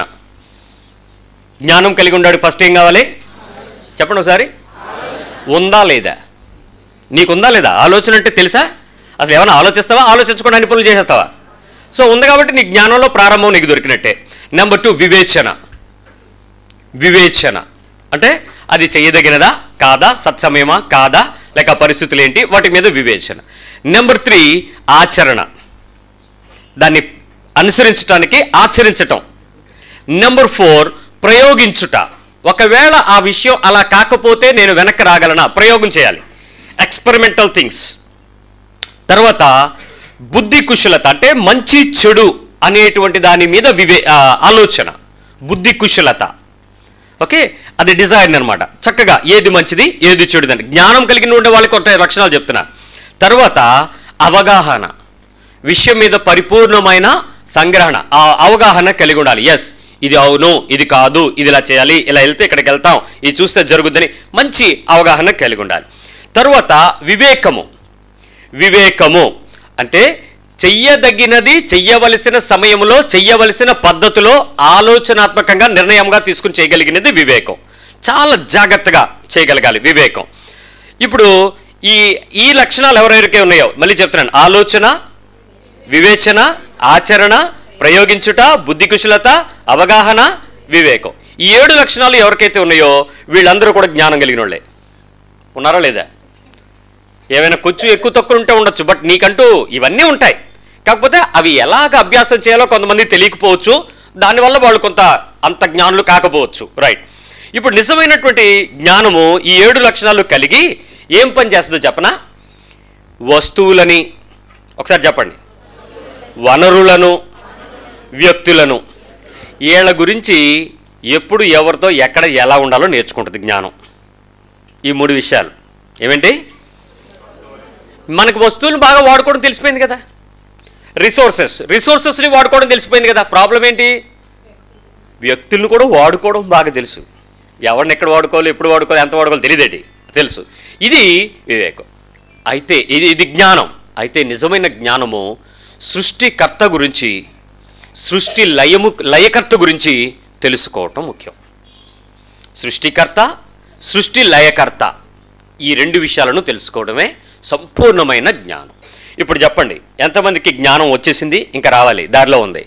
జ్ఞానం కలిగి ఉండాడు ఫస్ట్ ఏం కావాలి చెప్పండి ఒకసారి. ఉందా లేదా? నీకుందా లేదా ఆలోచన? అంటే తెలుసా? అసలు ఏమైనా ఆలోచిస్తావా? ఆలోచించకుండా అన్ని పనులు చేసేస్తావా? సో ఉంది కాబట్టి నీ జ్ఞానంలో ప్రారంభం నీకు దొరికినట్టే. నెంబర్ 2 వివేచన. వివేచన అంటే అది చేయదగినదా కాదా, సత్సమయమా కాదా, లేక పరిస్థితులు ఏంటి, వాటి మీద వివేచన. నెంబర్ 3 ఆచరణ, దాన్ని అనుసరించడానికి ఆచరించటం. నెంబర్ 4 ప్రయోగించుట. ఒకవేళ ఆ విషయం అలా కాకపోతే నేను వెనక్కి రాగలనా, ప్రయోగం చేయాలి, ఎక్స్పెరిమెంటల్ థింగ్స్. తర్వాత బుద్ధి కుశలత అంటే మంచి చెడు అనేటువంటి దాని మీద ఆలోచన, బుద్ధి కుశలత. ఓకే, అది డిజైన్ అనమాట. చక్కగా ఏది మంచిది ఏది చెడుదని జ్ఞానం కలిగిన ఉండే వాళ్ళకి ఒక లక్షణాలు చెప్తున్నా. తర్వాత అవగాహన, విషయం మీద పరిపూర్ణమైన సంగ్రహణ, ఆ అవగాహన కలిగి ఉండాలి. ఎస్ ఇది అవును, ఇది కాదు, ఇది ఇలా చేయాలి, ఇలా వెళ్తే ఇక్కడికి వెళ్తాం, ఇది చూస్తే జరుగుద్దని మంచి అవగాహన కలిగి ఉండాలి. తర్వాత వివేకము. వివేకము అంటే చెయ్యదగినది చెయ్యవలసిన సమయంలో చెయ్యవలసిన పద్ధతిలో ఆలోచనాత్మకంగా నిర్ణయంగా తీసుకుని చేయగలిగినది వివేకం. చాలా జాగ్రత్తగా చేయగలగాలి వివేకం. ఇప్పుడు ఈ లక్షణాలు ఎవరెవరికే ఉన్నాయో మళ్ళీ చెప్తున్నాను. ఆలోచన, వివేచన, ఆచరణ, ప్రయోగించుట, బుద్ధి కుశలత, అవగాహన, వివేకం. ఈ 7 లక్షణాలు ఎవరికైతే ఉన్నాయో వీళ్ళందరూ కూడా జ్ఞానం కలిగిన వాళ్ళే. ఉన్నారా లేదా? ఏమైనా కొంచెం ఎక్కువ తక్కువ ఉంటే ఉండొచ్చు, బట్ నీకంటూ ఇవన్నీ ఉంటాయి. కాకపోతే అవి ఎలాగ అభ్యాసం చేయాలో కొంతమంది తెలియకపోవచ్చు, దానివల్ల వాళ్ళు కొంత అంత జ్ఞానులు కాకపోవచ్చు. రైట్. ఇప్పుడు నిజమైనటువంటి జ్ఞానము ఈ 7 లక్షణాలు కలిగి ఏం పని చేస్తుందో చెప్పనా? వస్తువులని, ఒకసారి చెప్పండి, వనరులను, వ్యక్తులను, వీళ్ళ గురించి ఎప్పుడు ఎవరితో ఎక్కడ ఎలా ఉండాలో నేర్చుకుంటుంది జ్ఞానం. ఈ 3 విషయాలు ఏమేంటి? మనకు వస్తువులు బాగా వాడుకోవడం తెలిసిపోయింది కదా. రిసోర్సెస్ని వాడుకోవడం తెలిసిపోయింది కదా. ప్రాబ్లం ఏంటి? వ్యక్తులను కూడా వాడుకోవడం బాగా తెలుసు. ఎవరిని ఎక్కడ వాడుకోవాలి, ఎప్పుడు వాడుకోవాలి, ఎంత వాడుకోవాలి తెలియదేంటి, తెలుసు. ఇది వివేకం. అయితే ఇది జ్ఞానం. అయితే నిజమైన జ్ఞానము సృష్టికర్త గురించి, సృష్టి లయకర్త గురించి తెలుసుకోవటం ముఖ్యం. సృష్టికర్త, సృష్టి లయకర్త, ఈ రెండు విషయాలను తెలుసుకోవడమే సంపూర్ణమైన జ్ఞానం. ఇప్పుడు చెప్పండి, ఎంతమందికి జ్ఞానం వచ్చేసింది, ఇంకా రావాలి, దారిలో ఉంది?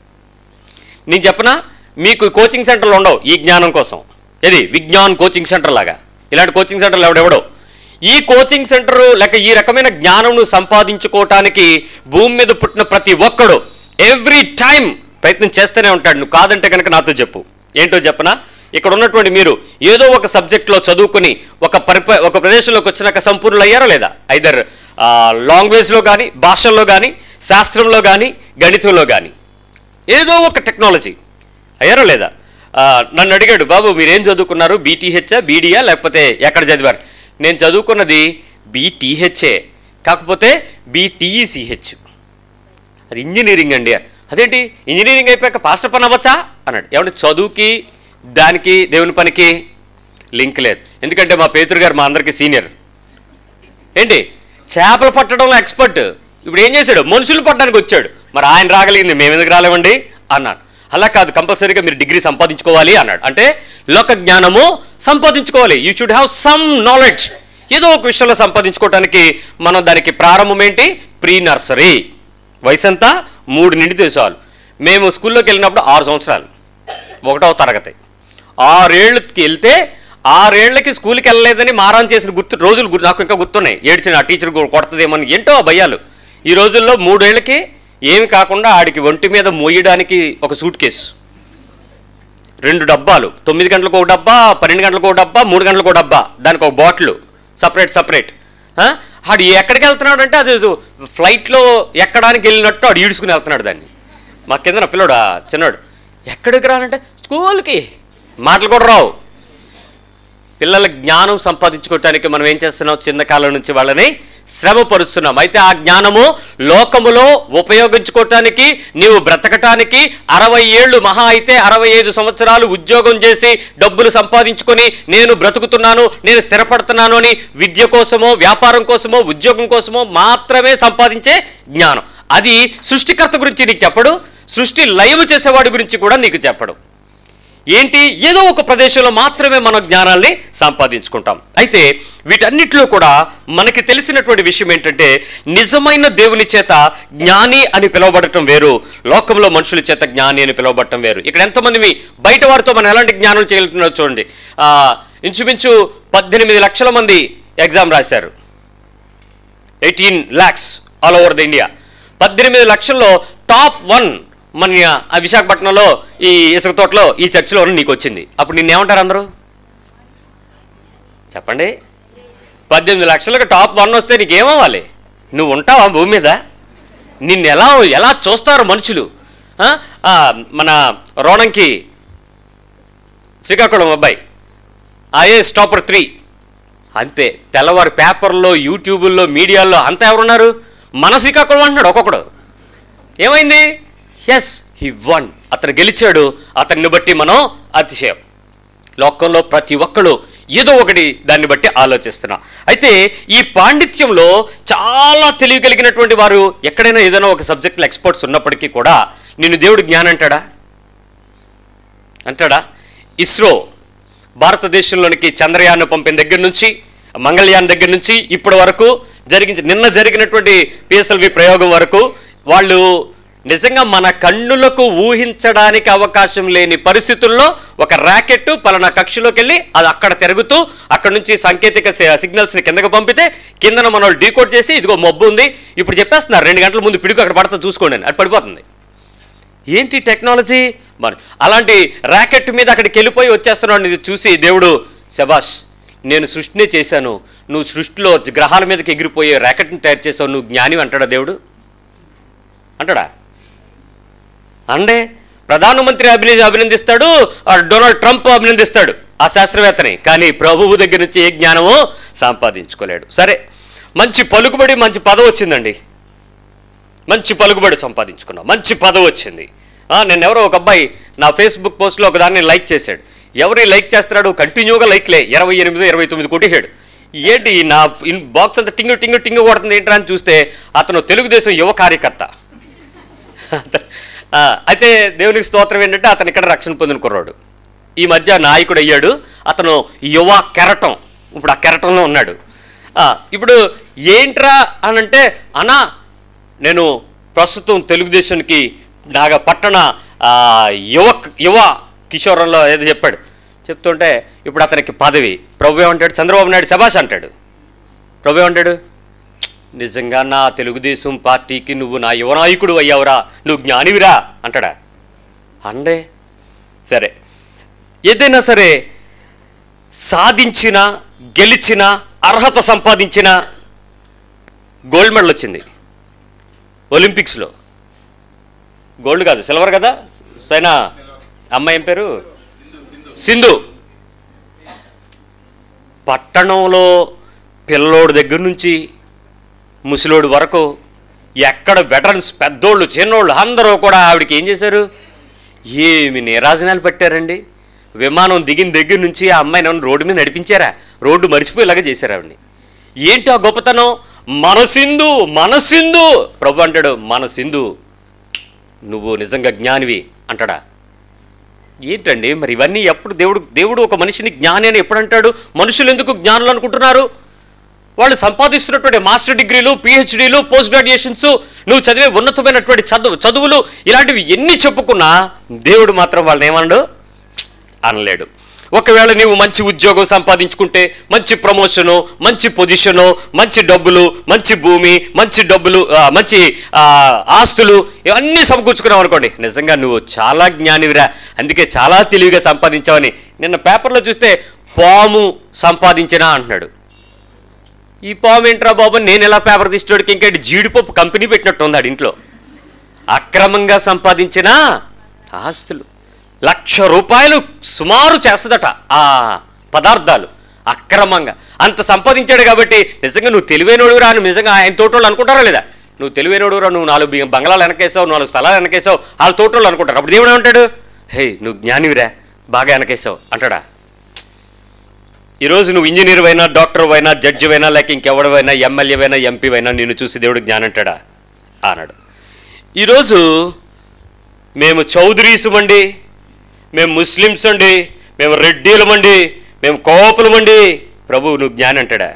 నేను చెప్పనా, మీకు కోచింగ్ సెంటర్లు ఉండవు ఈ జ్ఞానం కోసం. ఇది విజ్ఞాన్ కోచింగ్ సెంటర్ లాగా. ఇలాంటి కోచింగ్ సెంటర్లు ఎవడెవడో. ఈ కోచింగ్ సెంటరు లేక ఈ రకమైన జ్ఞానం సంపాదించుకోవటానికి భూమి మీద పుట్టిన ప్రతి ఒక్కడు ఎవ్రీ టైం ప్రయత్నం చేస్తూనే ఉంటాడు. నువ్వు కాదంటే కనుక నాతో చెప్పు. ఏంటో చెప్పనా, ఇక్కడ ఉన్నటువంటి మీరు ఏదో ఒక సబ్జెక్ట్లో చదువుకుని ఒక ప్రదేశంలోకి వచ్చినాక సంపూర్ణులు అయ్యారో లేదా? ఐదర్ లాంగ్వేజ్లో కానీ, భాషల్లో కానీ, శాస్త్రంలో కానీ, గణితంలో కానీ, ఏదో ఒక టెక్నాలజీ అయ్యారో లేదా? నన్ను అడిగాడు, బాబు మీరేం చదువుకున్నారు, బీటీహెచ్చా, బీడీయా, లేకపోతే ఎక్కడ చదివారు? నేను చదువుకున్నది బీటీహెచ్ఏ, కాకపోతే బీటీఈసిహెచ్, అది ఇంజనీరింగ్ అండి. అదేంటి ఇంజనీరింగ్ అయిపోయాక పాస్టర్ పని అవ్వచ్చా అన్నాడు. ఏమంటే చదువుకి దానికి దేవుని పనికి లింక్ లేదు. ఎందుకంటే మా పేతురు గారు మా అందరికీ సీనియర్. ఏంటి చేపలు పట్టడంలో ఎక్స్పర్ట్. ఇప్పుడు ఏం చేశాడు, మనుషులు పట్టడానికి వచ్చాడు. మరి ఆయన రాగలిగింది మేము ఎందుకు రాలేమండి అన్నాడు. అలా కాదు, కంపల్సరీగా మీరు డిగ్రీ సంపాదించుకోవాలి అన్నాడు. అంటే లోక జ్ఞానము సంపాదించుకోవాలి. You should have some knowledge. ఏదో ఒక విషయంలో సంపాదించుకోవడానికి మనం దానికి ప్రారంభం ఏంటి, ప్రీ నర్సరీ. వయసు అంతా 3 నిండితే చాలు. మేము స్కూల్లోకి వెళ్ళినప్పుడు 6 సంవత్సరాలు, 1వ తరగతి. 6 ఏళ్ళకి వెళ్తే 6 ఏళ్ళకి స్కూల్కి వెళ్ళలేదని మారాన్ చేసిన రోజులు నాకు ఇంకా గుర్తున్నాయి. ఏడ్చిన ఆ టీచర్ కొడుతుందేమని, ఏంటో ఆ భయాలు. ఈ రోజుల్లో 3 ఏళ్ళకి ఏమి కాకుండా ఆడికి ఒంటి మీద మోయడానికి ఒక సూట్ కేసు, 2 డబ్బాలు, 9 గంటలకు ఒక డబ్బా, 12 గంటలకు ఒక డబ్బా, 3 గంటలకు ఒక డబ్బా, దానికి ఒక బాటిల్ సపరేట్. ఆడు ఎక్కడికి వెళ్తున్నాడు అంటే అది ఫ్లైట్లో ఎక్కడానికి వెళ్ళినట్టు ఆడు ఈడ్చుకుని వెళ్తున్నాడు దాన్ని. మా కిందన పిల్లడు చిన్నాడు, ఎక్కడికి రానంటే స్కూల్కి. మాటలు కూడా రావు. పిల్లల జ్ఞానం సంపాదించుకోవటానికి మనం ఏం చేస్తున్నాం, చిన్న కాలం నుంచి వాళ్ళని శ్రమపరుస్తున్నాం. అయితే ఆ జ్ఞానము లోకములో ఉపయోగించుకోవటానికి, నీవు బ్రతకటానికి 60 ఏళ్ళు, మహా అయితే 65 సంవత్సరాలు ఉద్యోగం చేసి డబ్బులు సంపాదించుకొని నేను బ్రతుకుతున్నాను, నేను స్థిరపడుతున్నాను అని విద్య కోసమో, వ్యాపారం కోసమో, ఉద్యోగం కోసమో మాత్రమే సంపాదించే జ్ఞానం. అది సృష్టికర్త గురించి నీకు చెప్పడు, సృష్టి లయము చేసేవాడి గురించి కూడా నీకు చెప్పడు. ఏంటి, ఏదో ఒక ప్రదేశంలో మాత్రమే మనం జ్ఞానాల్ని సంపాదించుకుంటాం. అయితే వీటన్నిటిలో కూడా మనకి తెలిసినటువంటి విషయం ఏంటంటే, నిజమైన దేవుని చేత జ్ఞాని అని పిలువబడటం వేరు, లోకంలో మనుషుల చేత జ్ఞాని అని పిలువబడటం వేరు. ఇక్కడ ఎంతమంది బయట వారితో మనం ఎలాంటి జ్ఞానం చేయగలుగుతున్నారో చూడండి. ఇంచుమించు 18 లక్షల మంది ఎగ్జామ్ రాశారు. 18 lakhs all over the India. 18 లక్షల్లో టాప్ 1 మన విశాఖపట్నంలో ఈ ఇసుక తోటలో ఈ చర్చిలో నీకు వచ్చింది. అప్పుడు నిన్నేమంటారు అందరూ చెప్పండి? 18 లక్షలకు టాప్ 1 వస్తే నీకేమవ్వాలి? నువ్వు ఉంటావా భూమి మీద? నిన్ను ఎలా చూస్తారు మనుషులు? మన రోణంకి శ్రీకాకుళం అబ్బాయి ఐఏఎస్ టాపర్ 3, అంతే. తెల్లవారు పేపర్లో, యూట్యూబుల్లో, మీడియాల్లో అంతా ఎవరున్నారు? మన శ్రీకాకుళం అంటున్నాడు ఒక్కొక్కడు. ఏమైంది? Yes, he won. అతను గెలిచాడు. అతన్ని బట్టి మనం అతిశయం. లోకంలో ప్రతి ఒక్కరు ఏదో ఒకటి దాన్ని బట్టి ఆలోచిస్తున్నాం. అయితే ఈ పాండిత్యంలో చాలా తెలివి కలిగినటువంటి వారు ఎక్కడైనా ఏదైనా ఒక సబ్జెక్ట్లో ఎక్స్పర్ట్స్ ఉన్నప్పటికీ కూడా నిన్ను దేవుడు జ్ఞానం అంటాడా? ఇస్రో భారతదేశంలోనికి చంద్రయాన్ పంపిన దగ్గర నుంచి, మంగళయాన్ దగ్గర నుంచి ఇప్పటి వరకు నిన్న జరిగినటువంటి పిఎస్ఎల్వి ప్రయోగం వరకు వాళ్ళు నిజంగా మన కన్నులకు ఊహించడానికి అవకాశం లేని పరిస్థితుల్లో ఒక ర్యాకెట్ పలానా కక్షలోకి వెళ్ళి అది అక్కడ తిరుగుతూ అక్కడ నుంచి సాంకేతిక సిగ్నల్స్ని కిందకు పంపితే కిందన మన వాళ్ళు డీకోడ్ చేసి ఇదిగో మబ్బు ఉంది ఇప్పుడు చెప్పేస్తున్నారు 2 గంటల ముందు పిడుగు అక్కడ పడుతుంది చూసుకోండి అని, అది పడిపోతుంది. ఏంటి టెక్నాలజీ? మరి అలాంటి ర్యాకెట్ మీద అక్కడికి వెళ్ళిపోయి వచ్చేస్తున్నాడు చూసి దేవుడు శబాష్, నేను సృష్టినే చేశాను, నువ్వు సృష్టిలో గ్రహాల మీదకి ఎగిరిపోయే ర్యాకెట్ని తయారు చేసావు, నువ్వు జ్ఞాని అంటాడా దేవుడు? అంటాడా? అంటే ప్రధానమంత్రి అభినందిస్తాడు, డొనాల్డ్ ట్రంప్ అభినందిస్తాడు ఆ శాస్త్రవేత్తని, కానీ ప్రభువు దగ్గర నుంచి ఏ జ్ఞానమో సంపాదించుకోలేడు. సరే, మంచి పలుకుబడి మంచి పదవి వచ్చిందండి, మంచి పలుకుబడి సంపాదించుకున్నావు, మంచి పదవి వచ్చింది. నేను ఎవరో ఒక అబ్బాయి నా ఫేస్బుక్ పోస్ట్లో ఒకదాన్ని లైక్ చేశాడు. ఎవరిని లైక్ చేస్తున్నాడు? కంటిన్యూగా లైక్లే 28, 29 కొట్టేశాడు. ఏంటి నా బాక్స్ అంతా టింగు టింగు టింగు కొడుతుంది ఏంట్రా అని చూస్తే అతను తెలుగుదేశం యువ కార్యకర్త. అయితే దేవునికి స్తోత్రం ఏంటంటే అతను ఇక్కడ రక్షణ పొందిన కుర్రాడు, ఈ మధ్య నాయకుడు అయ్యాడు. అతను యువ కెరటం, ఇప్పుడు ఆ కెరటంలో ఉన్నాడు. ఇప్పుడు ఏంట్రా అని అంటే, అన్నా నేను ప్రస్తుతం తెలుగుదేశానికి నాగపట్టణ యువ కిషోరంలో ఏదో చెప్పాడు. చెప్తుంటే ఇప్పుడు అతనికి పదవి. ప్రభు ఏమంటాడు? చంద్రబాబు నాయుడు శభాష్ అంటాడు. ప్రభు ఏమంటాడు? నిజంగా నా తెలుగుదేశం పార్టీకి నువ్వు నా యువ నాయకుడు అయ్యావురా, నువ్వు జ్ఞానివిరా అంటాడా? అండే. సరే, ఏదైనా సరే సాధించిన, గెలిచిన, అర్హత సంపాదించిన, గోల్డ్ మెడల్ వచ్చింది ఒలింపిక్స్లో. గోల్డ్ కాదు, సిల్వర్ కదా. సైనా అమ్మాయి ఏం పేరు? సింధు. పట్టణంలో పిల్లోడు దగ్గర నుంచి ముసలోడు వరకు ఎక్కడ వెటరన్స్, పెద్దోళ్ళు, చిన్నోళ్ళు అందరూ కూడా ఆవిడకి ఏం చేశారు? ఏమి నీరాజనాలు పట్టారండి. విమానం దిగిన దగ్గర నుంచి ఆ అమ్మాయిని రోడ్డు మీద నడిపించారా? రోడ్డు మరిచిపోయేలాగా చేశారు ఆవిడని. ఏంటి ఆ గొప్పతనం? మన సింధు, మన సింధు. ప్రభు అంటాడు, మన సింధు నువ్వు నిజంగా జ్ఞానివి అంటాడా? ఏంటండి మరి ఇవన్నీ? ఎప్పుడు దేవుడు ఒక మనిషిని జ్ఞాని అని ఎప్పుడు అంటాడు? మనుషులు ఎందుకు జ్ఞానులు అనుకుంటున్నారు? వాళ్ళు సంపాదిస్తున్నటువంటి మాస్టర్ డిగ్రీలు, పిహెచ్డీలు, పోస్ట్ గ్రాడ్యుయేషన్స్, నువ్వు చదివే ఉన్నతమైనటువంటి చదువులు, ఇలాంటివి ఎన్ని చెప్పుకున్నా దేవుడు మాత్రం వాళ్ళని ఏమన్నాడు? అనలేడు. ఒకవేళ నీవు మంచి ఉద్యోగం సంపాదించుకుంటే, మంచి ప్రమోషను, మంచి పొజిషను, మంచి డబ్బులు, మంచి భూమి, మంచి డబ్బులు, మంచి ఆస్తులు ఇవన్నీ సమకూర్చుకున్నావు అనుకోండి, నిజంగా నువ్వు చాలా జ్ఞానివిరా, అందుకే చాలా తెలివిగా సంపాదించావని. నిన్న పేపర్లో చూస్తే పాము సంపాదించినా అంటున్నాడు. ఈ పాము ఏంట్రా బాబు, నేను ఎలా పేపర్ తీసేవాడికి ఇంకేంటి జీడిపప్పు కంపెనీ పెట్టినట్టు ఉంది ఆడి ఇంట్లో. అక్రమంగా సంపాదించిన ఆస్తులు 1,00,000 రూపాయలు సుమారు చేస్తుందట ఆ పదార్థాలు అక్రమంగా. అంత సంపాదించాడు కాబట్టి నిజంగా నువ్వు తెలివైనడు రా అని నిజంగా ఆయన తోటోళ్ళు అనుకుంటారా లేదా? నువ్వు తెలివైనడు రా, నువ్వు 4 బంగ్లాలు వెనకేసావు, 4 స్థలాలు వెనకేసావు, వాళ్ళ తోటోళ్ళు అనుకుంటారు. అప్పుడు దేవుడు ఏమంటాడు? హే నువ్వు జ్ఞానివిరా, బాగా వెనకేసావు అంటాడా? ఈరోజు నువ్వు ఇంజనీర్ అయినా, డాక్టర్ అయినా, జడ్జి అయినా, లేక ఇంకెవడవైనా, ఎమ్మెల్యే అయినా, ఎంపీ అయినా, నిన్ను చూసి దేవుడు జ్ఞానం అంటాడా? అన్నాడు. ఈరోజు మేము చౌదరీసుమండి, మేము ముస్లిమ్స్ అండి, మేము రెడ్డీలమండి, మేము కోపలమండి, ప్రభు నువ్వు జ్ఞానం అంటాడా?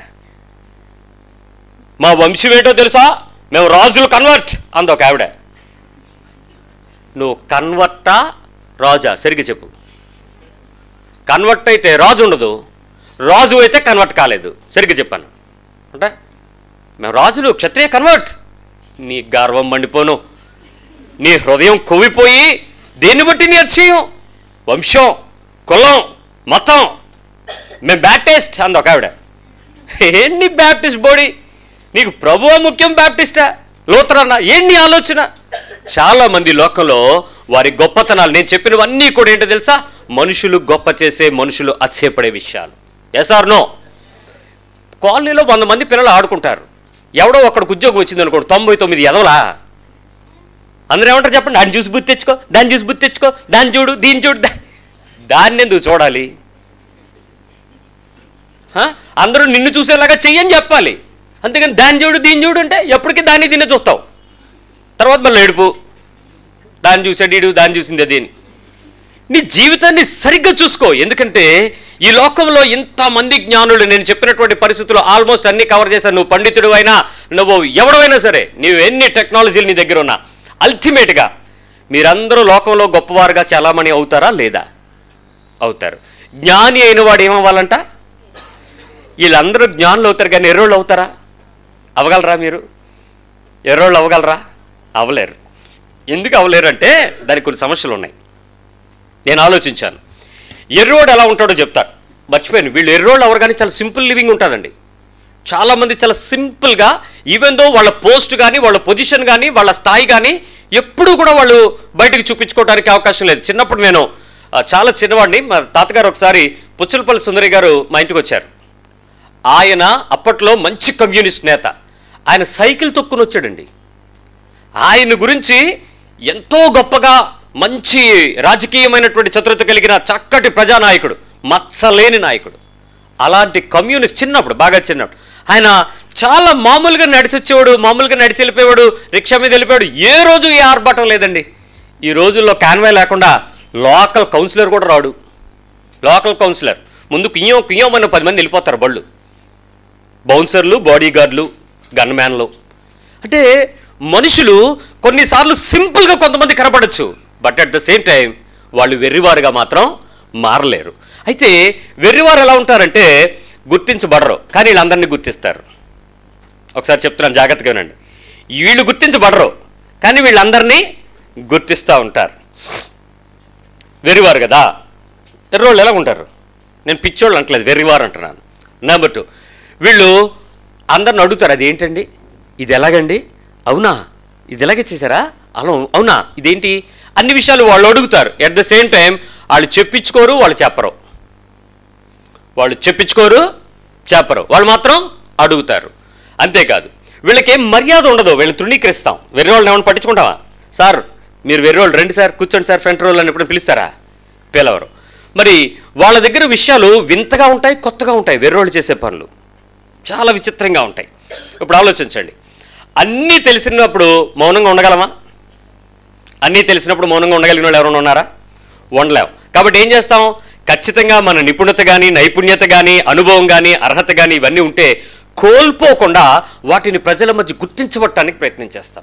మా వంశం ఏంటో తెలుసా, మేము రాజులు కన్వర్ట్ అంది ఒక ఆవిడ. నువ్వు కన్వర్టా రాజా? సరిగ్గా చెప్పు. కన్వర్ట్ అయితే రాజు ఉండదు, రాజు అయితే కన్వర్ట్ కాలేదు. సరిగ్గా చెప్పాను అంటే మేము రాజులు, క్షత్రియ కన్వర్ట్. నీ గర్వం మండిపోను, నీ హృదయం కొవ్విపోయి దేన్ని బట్టి నీ అతిశయం? వంశం, కులం, మతం, మేము బ్యాప్టిస్ట్ అంది ఒక ఆవిడ. ఏంటి బ్యాప్టిస్ట్ బోడీ? నీకు ప్రభువా ముఖ్యం, బ్యాప్టిస్టా, లూథరన్నా? ఏంటి ఆలోచన? చాలామంది లోకంలో వారి గొప్పతనాలు, నేను చెప్పినవన్నీ కూడా ఏంటో తెలుసా? మనుషులు గొప్ప చేసే, మనుషులు అతిశయపడే విషయాలు. Yes or no? కాలనీలో 100 మంది పిల్లలు ఆడుకుంటారు. ఎవడో ఒక్కడికి ఉద్యోగం వచ్చింది అనుకోండి, 99 ఎదవలా. అందరూ ఏమంటారు చెప్పండి? దాన్ని చూసి బుద్ధి తెచ్చుకో, దాన్ని చూసి బుద్ధి తెచ్చుకో, దాన్ని చూడు, దీన్ని చూడు. దాన్ని ఎందుకు చూడాలి? అందరూ నిన్ను చూసేలాగా చెయ్యని చెప్పాలి. అంతేగాని దాన్ని చూడు, దీన్ని చూడు అంటే ఎప్పటికీ దాన్ని దీన్ని చూస్తావు. తర్వాత మళ్ళీ ఏడుపు, దాన్ని చూసాడు, దాన్ని చూసింది అది అని. నీ జీవితాన్ని సరిగ్గా చూసుకో. ఎందుకంటే ఈ లోకంలో ఇంతమంది జ్ఞానులు, నేను చెప్పినటువంటి పరిస్థితుల్లో ఆల్మోస్ట్ అన్ని కవర్ చేశాను. నువ్వు పండితుడు అయినా, నువ్వు ఎవడైనా సరే, నువ్వు ఎన్ని టెక్నాలజీలు నీ దగ్గర ఉన్నా, అల్టిమేట్గా మీరందరూ లోకంలో గొప్పవారుగా చాలామణి అవుతారా లేదా? అవుతారు. జ్ఞాని అయిన వాడు ఏమవ్వాలంట? వీళ్ళందరూ జ్ఞానులు అవుతారు, కానీ ఎర్రోళ్ళు అవుతారా? అవ్వగలరా మీరు? ఎర్రోళ్ళు అవ్వగలరా? అవ్వలేరు. ఎందుకు అవ్వలేరు అంటే దానికి కొన్ని సమస్యలు ఉన్నాయి. నేను ఆలోచించాను. ఎర్రోడు ఎలా ఉంటాడో చెప్తాను, మర్చిపోయాను. వీళ్ళు ఎర్రోళ్ళు ఎవరు కానీ చాలా సింపుల్ లివింగ్ ఉంటుందండి. చాలామంది చాలా సింపుల్గా, ఈవెన్ దో వాళ్ళ పోస్ట్ కానీ, వాళ్ళ పొజిషన్ కానీ, వాళ్ళ స్థాయి కానీ ఎప్పుడూ కూడా వాళ్ళు బయటకు చూపించుకోవడానికి అవకాశం లేదు. చిన్నప్పుడు నేను చాలా చిన్నవాడిని, మా తాతగారు ఒకసారి పుచ్చలపల్లి సుందరి గారు మా ఇంటికి వచ్చారు. ఆయన అప్పట్లో మంచి కమ్యూనిస్ట్ నేత. ఆయన సైకిల్ తొక్కుని వచ్చాడండి. ఆయన గురించి ఎంతో గొప్పగా మంచి రాజకీయమైనటువంటి చతురత కలిగిన చక్కటి ప్రజానాయకుడు, మచ్చలేని నాయకుడు. అలాంటి కమ్యూనిస్ట్ చిన్నప్పుడు, బాగా చిన్నప్పుడు ఆయన చాలా మామూలుగా నడిచి వచ్చేవాడు, మామూలుగా నడిచి వెళ్ళిపోయేవాడు, రిక్షా మీద వెళ్ళిపోయాడు. ఏ రోజు ఏ ఆర్భాటం లేదండి. ఈ రోజుల్లో కాన్వాయ్ లేకుండా లోకల్ కౌన్సిలర్ కూడా రాడు. లోకల్ కౌన్సిలర్ ముందు కుయ్యమన్న 10 మంది వెళ్ళిపోతారు బళ్ళు. బౌన్సర్లు, బాడీ గార్డులు, గన్ మ్యాన్లు. అంటే మనుషులు కొన్నిసార్లు సింపుల్గా కొంతమంది కనపడచ్చు, but at the same time వాళ్ళు వెర్రివారుగా మాత్రం మారలేరు. అయితే వెర్రివారు ఎలా ఉంటారంటే గుర్తించబడరు, కానీ వీళ్ళందరినీ గుర్తిస్తారు. ఒకసారి చెప్తున్నాను, జాగ్రత్తగా వినండి. వీళ్ళు గుర్తించబడరు, కానీ వీళ్ళందరినీ గుర్తిస్తూ ఉంటారు. వెర్రివారు కదా. ఎర్రోళ్ళు ఎలా ఉంటారు? నేను పిచ్చోళ్ళు అంటలేదు, వెర్రివారు అంటున్నాను. నెంబర్ 2, వీళ్ళు అందరిని అడుగుతారు, అది ఏంటండి, ఇది ఎలాగండి, అవునా, ఇది ఎలాగే చేశారా, అలా అవునా, ఇదేంటి, అన్ని విషయాలు వాళ్ళు అడుగుతారు. ఎట్ ద సేమ్ టైం వాళ్ళు చెప్పించుకోరు, వాళ్ళు చెప్పరు. వాళ్ళు చెప్పించుకోరు, చెప్పరు, వాళ్ళు మాత్రం అడుగుతారు. అంతేకాదు వీళ్ళకేం మర్యాద ఉండదు, వీళ్ళని తృణీకరిస్తాం. వెర్రోళ్ళని ఏమైనా పట్టించుకుంటావా? సార్ మీరు వెర్రోళ్ళు రండి సార్, కూర్చోండి సార్, ఫ్రంట్ రోల్ అని ఎప్పుడైనా పిలుస్తారా? పిలవరు. మరి వాళ్ళ దగ్గర విషయాలు వింతగా ఉంటాయి, కొత్తగా ఉంటాయి. వెర్రోళ్ళు చేసే పనులు చాలా విచిత్రంగా ఉంటాయి. ఇప్పుడు ఆలోచించండి, అన్నీ తెలిసినప్పుడు మౌనంగా ఉండగలమా? అన్నీ తెలిసినప్పుడు మౌనంగా ఉండగలిగిన వాళ్ళు ఎవరైనా ఉన్నారా? ఉండలేం. కాబట్టి ఏం చేస్తాం? ఖచ్చితంగా మన నిపుణత కానీ, నైపుణ్యత కానీ, అనుభవం కానీ, అర్హత కానీ ఇవన్నీ ఉంటే కోల్పోకుండా వాటిని ప్రజల మధ్య గుర్తించబట్టడానికి ప్రయత్నం చేస్తాం.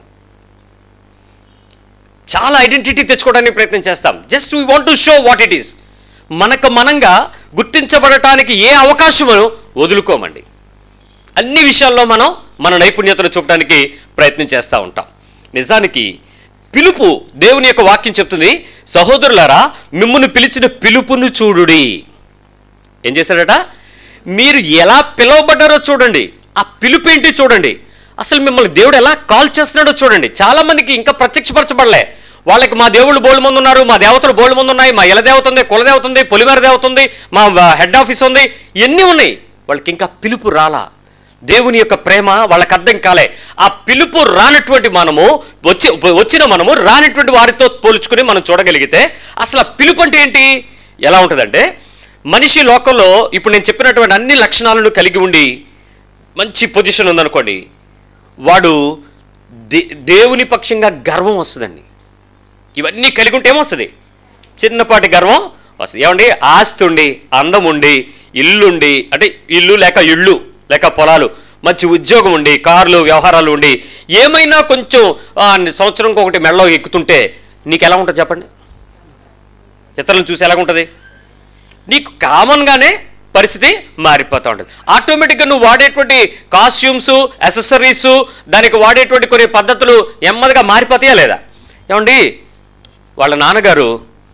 చాలా ఐడెంటిటీ తెచ్చుకోవడానికి ప్రయత్నం చేస్తాం. Just we want to show what it is. మనకు మనంగా గుర్తించబడటానికి ఏ అవకాశమును వదులుకోమండి. అన్ని విషయాల్లో మనం మన నైపుణ్యతను చూపడానికి ప్రయత్నం చేస్తూ ఉంటాం. నిజానికి పిలుపు, దేవుని యొక్క వాక్యం చెప్తుంది, సహోదరులారా మిమ్మును పిలిచిన పిలుపును చూడుడి. ఏం చేశాడట? మీరు ఎలా పిలువబడ్డారో చూడండి, ఆ పిలుపు ఏంటి చూడండి, అసలు మిమ్మల్ని దేవుడు ఎలా కాల్ చేస్తున్నాడో చూడండి. చాలామందికి ఇంకా ప్రత్యక్షపరచబడలే. వాళ్ళకి మా దేవుళ్ళు బోల్డ్ మంది ఉన్నారు, మా దేవతలు బోల్డ్ మంది ఉన్నాయి, మా ఇల దేవత ఉంది, కుల దేవత ఉంది, పొలిమేర దేవత ఉంది, మా హెడ్ ఆఫీస్ ఉంది, ఇవన్నీ ఉన్నాయి. వాళ్ళకి ఇంకా పిలుపు రాలా. దేవుని యొక్క ప్రేమ వాళ్ళకి అర్థం కాలే. ఆ పిలుపు రానటువంటి మనము వచ్చిన మనము రానటువంటి వారితో పోల్చుకుని మనం చూడగలిగితే అసలు ఆ పిలుపు అంటే ఏంటి, ఎలా ఉంటుందంటే, మనిషి లోకంలో ఇప్పుడు నేను చెప్పినటువంటి అన్ని లక్షణాలను కలిగి ఉండి మంచి పొజిషన్ ఉందనుకోండి, వాడు దేవుని పక్షంగా గర్వం వస్తుందండి. ఇవన్నీ కలిగి ఉంటే ఏమొస్తుంది? చిన్నపాటి గర్వం వస్తుంది. ఏమండి, ఆస్తి ఉండి, అందం ఉండి, ఇల్లుండి, అంటే ఇల్లు లేక ఇళ్ళు లేక పొలాలు, మంచి ఉద్యోగం ఉండి, కార్లు వ్యవహారాలు ఉండి, ఏమైనా కొంచెం సంవత్సరంకి ఒకటి మెడలో ఎక్కుతుంటే నీకు ఎలా ఉంటుంది చెప్పండి? ఇతరులను చూసి ఎలాగుంటుంది? నీకు కామన్గానే పరిస్థితి మారిపోతూ ఉంటుంది. ఆటోమేటిక్గా నువ్వు వాడేటువంటి కాస్ట్యూమ్స్, యాక్సెసరీస్, దానికి వాడేటువంటి కొన్ని పద్ధతులు నెమ్మదిగా మారిపోతాయా లేదా? ఏమండి, వాళ్ళ నాన్నగారు